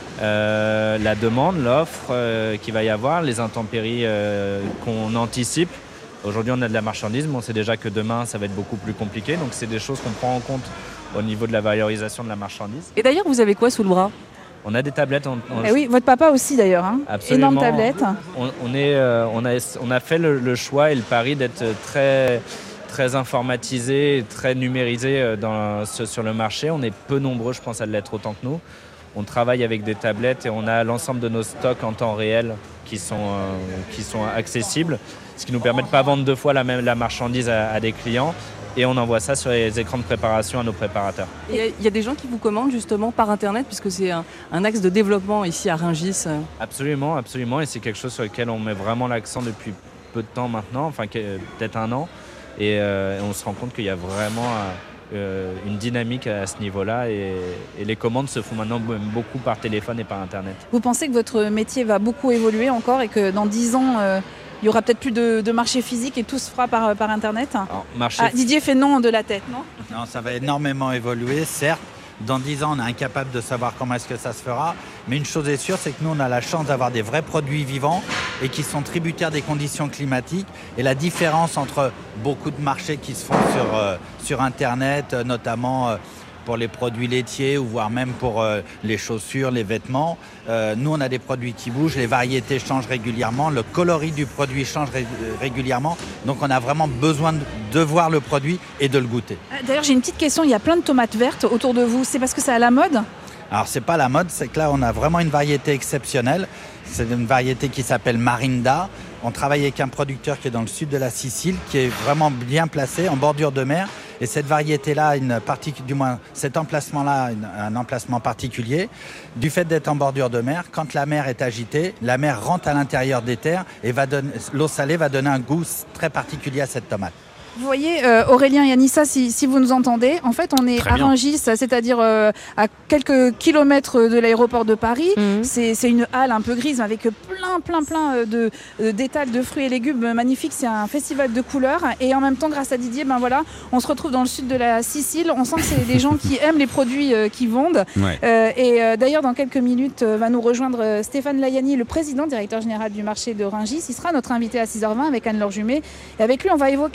euh, la demande, l'offre euh, qu'il va y avoir, les intempéries euh, qu'on anticipe. Aujourd'hui on a de la marchandise, mais on sait déjà que demain ça va être beaucoup plus compliqué, donc c'est des choses qu'on prend en compte au niveau de la valorisation de la marchandise. Et d'ailleurs, vous avez quoi sous le bras ? On a des tablettes. On, on... Eh oui, votre papa aussi d'ailleurs. Hein. Absolument. Énorme tablette. On, on, est, euh, on, a, on a fait le, le choix et le pari d'être très, très informatisé, très numérisé dans, sur le marché. On est peu nombreux, je pense, à l'être autant que nous. On travaille avec des tablettes et on a l'ensemble de nos stocks en temps réel qui sont, euh, qui sont accessibles, ce qui nous permet de ne pas vendre deux fois la, même, la marchandise à, à des clients. Et on envoie ça sur les écrans de préparation à nos préparateurs. Il y, y a des gens qui vous commandent justement par Internet, puisque c'est un, un axe de développement ici à Rungis. Absolument, absolument. Et c'est quelque chose sur lequel on met vraiment l'accent depuis peu de temps maintenant, enfin peut-être un an. Et, euh, et on se rend compte qu'il y a vraiment euh, une dynamique à ce niveau-là. Et, et les commandes se font maintenant beaucoup par téléphone et par Internet. Vous pensez que votre métier va beaucoup évoluer encore et que dans dix ans... Euh... il n'y aura peut-être plus de, de marché physique et tout se fera par, par Internet. Alors, marché... ah, Didier fait non de la tête, non ? Non, ça va énormément évoluer, certes. Dans dix ans, on est incapable de savoir comment est-ce que ça se fera. Mais une chose est sûre, c'est que nous, on a la chance d'avoir des vrais produits vivants et qui sont tributaires des conditions climatiques. Et la différence entre beaucoup de marchés qui se font sur, euh, sur Internet, notamment... Euh, pour les produits laitiers ou voire même pour euh, les chaussures, les vêtements. Euh, nous, on a des produits qui bougent, les variétés changent régulièrement, le coloris du produit change ré- régulièrement. Donc, on a vraiment besoin de, de voir le produit et de le goûter. D'ailleurs, j'ai une petite question. Il y a plein de tomates vertes autour de vous. C'est parce que c'est à la mode ? Alors, c'est pas la mode, c'est que là, on a vraiment une variété exceptionnelle. C'est une variété qui s'appelle Marinda. On travaille avec un producteur qui est dans le sud de la Sicile, qui est vraiment bien placé, en bordure de mer. Et cette variété-là, une partie, du moins cet emplacement-là, une, un emplacement particulier. Du fait d'être en bordure de mer, quand la mer est agitée, la mer rentre à l'intérieur des terres et va donner, l'eau salée va donner un goût très particulier à cette tomate. Vous voyez, euh, Aurélien et Anissa, si, si vous nous entendez, en fait, on est Très à bien. Rungis, c'est-à-dire euh, à quelques kilomètres de l'aéroport de Paris. Mmh. C'est, c'est une halle un peu grise avec plein, plein, plein de, d'étals de fruits et légumes magnifiques. C'est un festival de couleurs. Et en même temps, grâce à Didier, ben voilà, on se retrouve dans le sud de la Sicile. On sent que c'est des gens qui aiment les produits euh, qu'ils vendent. Ouais. Euh, et euh, d'ailleurs, dans quelques minutes, euh, va nous rejoindre Stéphane Layani, le président, directeur général du marché de Rungis. Il sera notre invité à six heures vingt avec Anne-Laure Jumet. Et avec lui, on va évoquer justement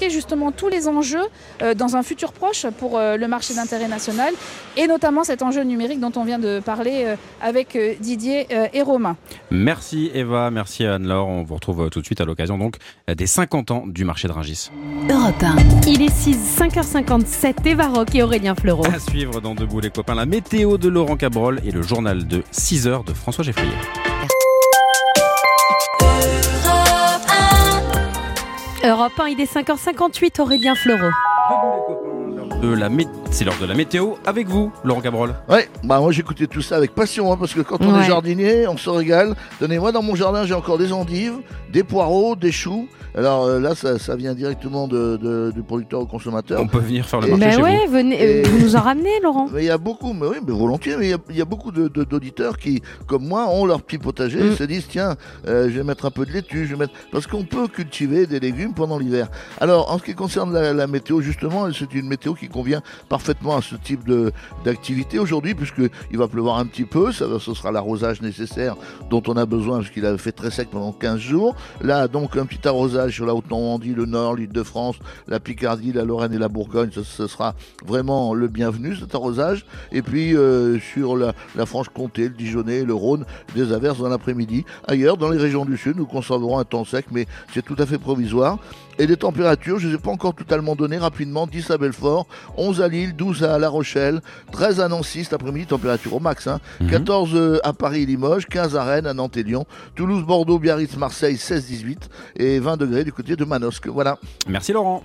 vraiment tous les enjeux euh, dans un futur proche pour euh, le marché d'intérêt national et notamment cet enjeu numérique dont on vient de parler euh, avec euh, Didier euh, et Romain. Merci Eva, merci Anne-Laure. On vous retrouve tout de suite à l'occasion donc des cinquante ans du marché de Rungis. Europe un. Il est six heures cinquante-sept, Eva Rock et Aurélien Fleureau. À suivre dans Debout les copains, la météo de Laurent Cabrol et le journal de six heures de François Geffrier. Europe un, il est cinq heures cinquante-huit, Aurélien Fleureau. De la mé... C'est l'heure de la météo avec vous, Laurent Cabrol. Ouais, bah moi j'écoutais tout ça avec passion, hein, parce que quand on Ouais. est jardinier, on se régale. Tenez-moi, dans mon jardin, j'ai encore des endives, des poireaux, des choux. Alors euh, là, ça, ça vient directement de, de- du producteur au consommateur. On peut venir faire le Et- marché Ben chez ouais, vous. venez, euh, Et- vous nous en ramenez, Laurent. Mais il y a beaucoup, mais oui, mais volontiers, mais il y a, il y a beaucoup de, de- d'auditeurs qui, comme moi, ont leur petit potager Mm. et se disent tiens, euh, je vais mettre un peu de laitue, je vais mettre parce qu'on peut cultiver des légumes pendant l'hiver. Alors, en ce qui concerne la, la météo, justement, c'est une météo qui convient parfaitement à ce type de d'activité aujourd'hui, puisque il va pleuvoir un petit peu, ça, va- ce sera l'arrosage nécessaire dont on a besoin, parce qu'il avait fait très sec pendant quinze jours. Là, donc, un petit arrosage sur la Haute-Normandie, le Nord, l'Île-de-France, la Picardie, la Lorraine et la Bourgogne, ce, ce sera vraiment le bienvenu, cet arrosage. Et puis, euh, sur la, la Franche-Comté, le Dijonais, le Rhône, des averses dans l'après-midi. Ailleurs, dans les régions du Sud, nous conserverons un temps sec, mais c'est tout à fait provisoire. Et les températures, je ne les ai pas encore totalement données rapidement. dix à Belfort, onze à Lille, douze à La Rochelle, treize à Nancy cet après-midi, température au max. Hein. Mhm. quatorze euh, à Paris et Limoges, quinze à Rennes, à Nantes et Lyon, Toulouse, Bordeaux, Biarritz, Marseille, seize à dix-huit et vingt degrés du côté de Manosque. Voilà. Merci Laurent.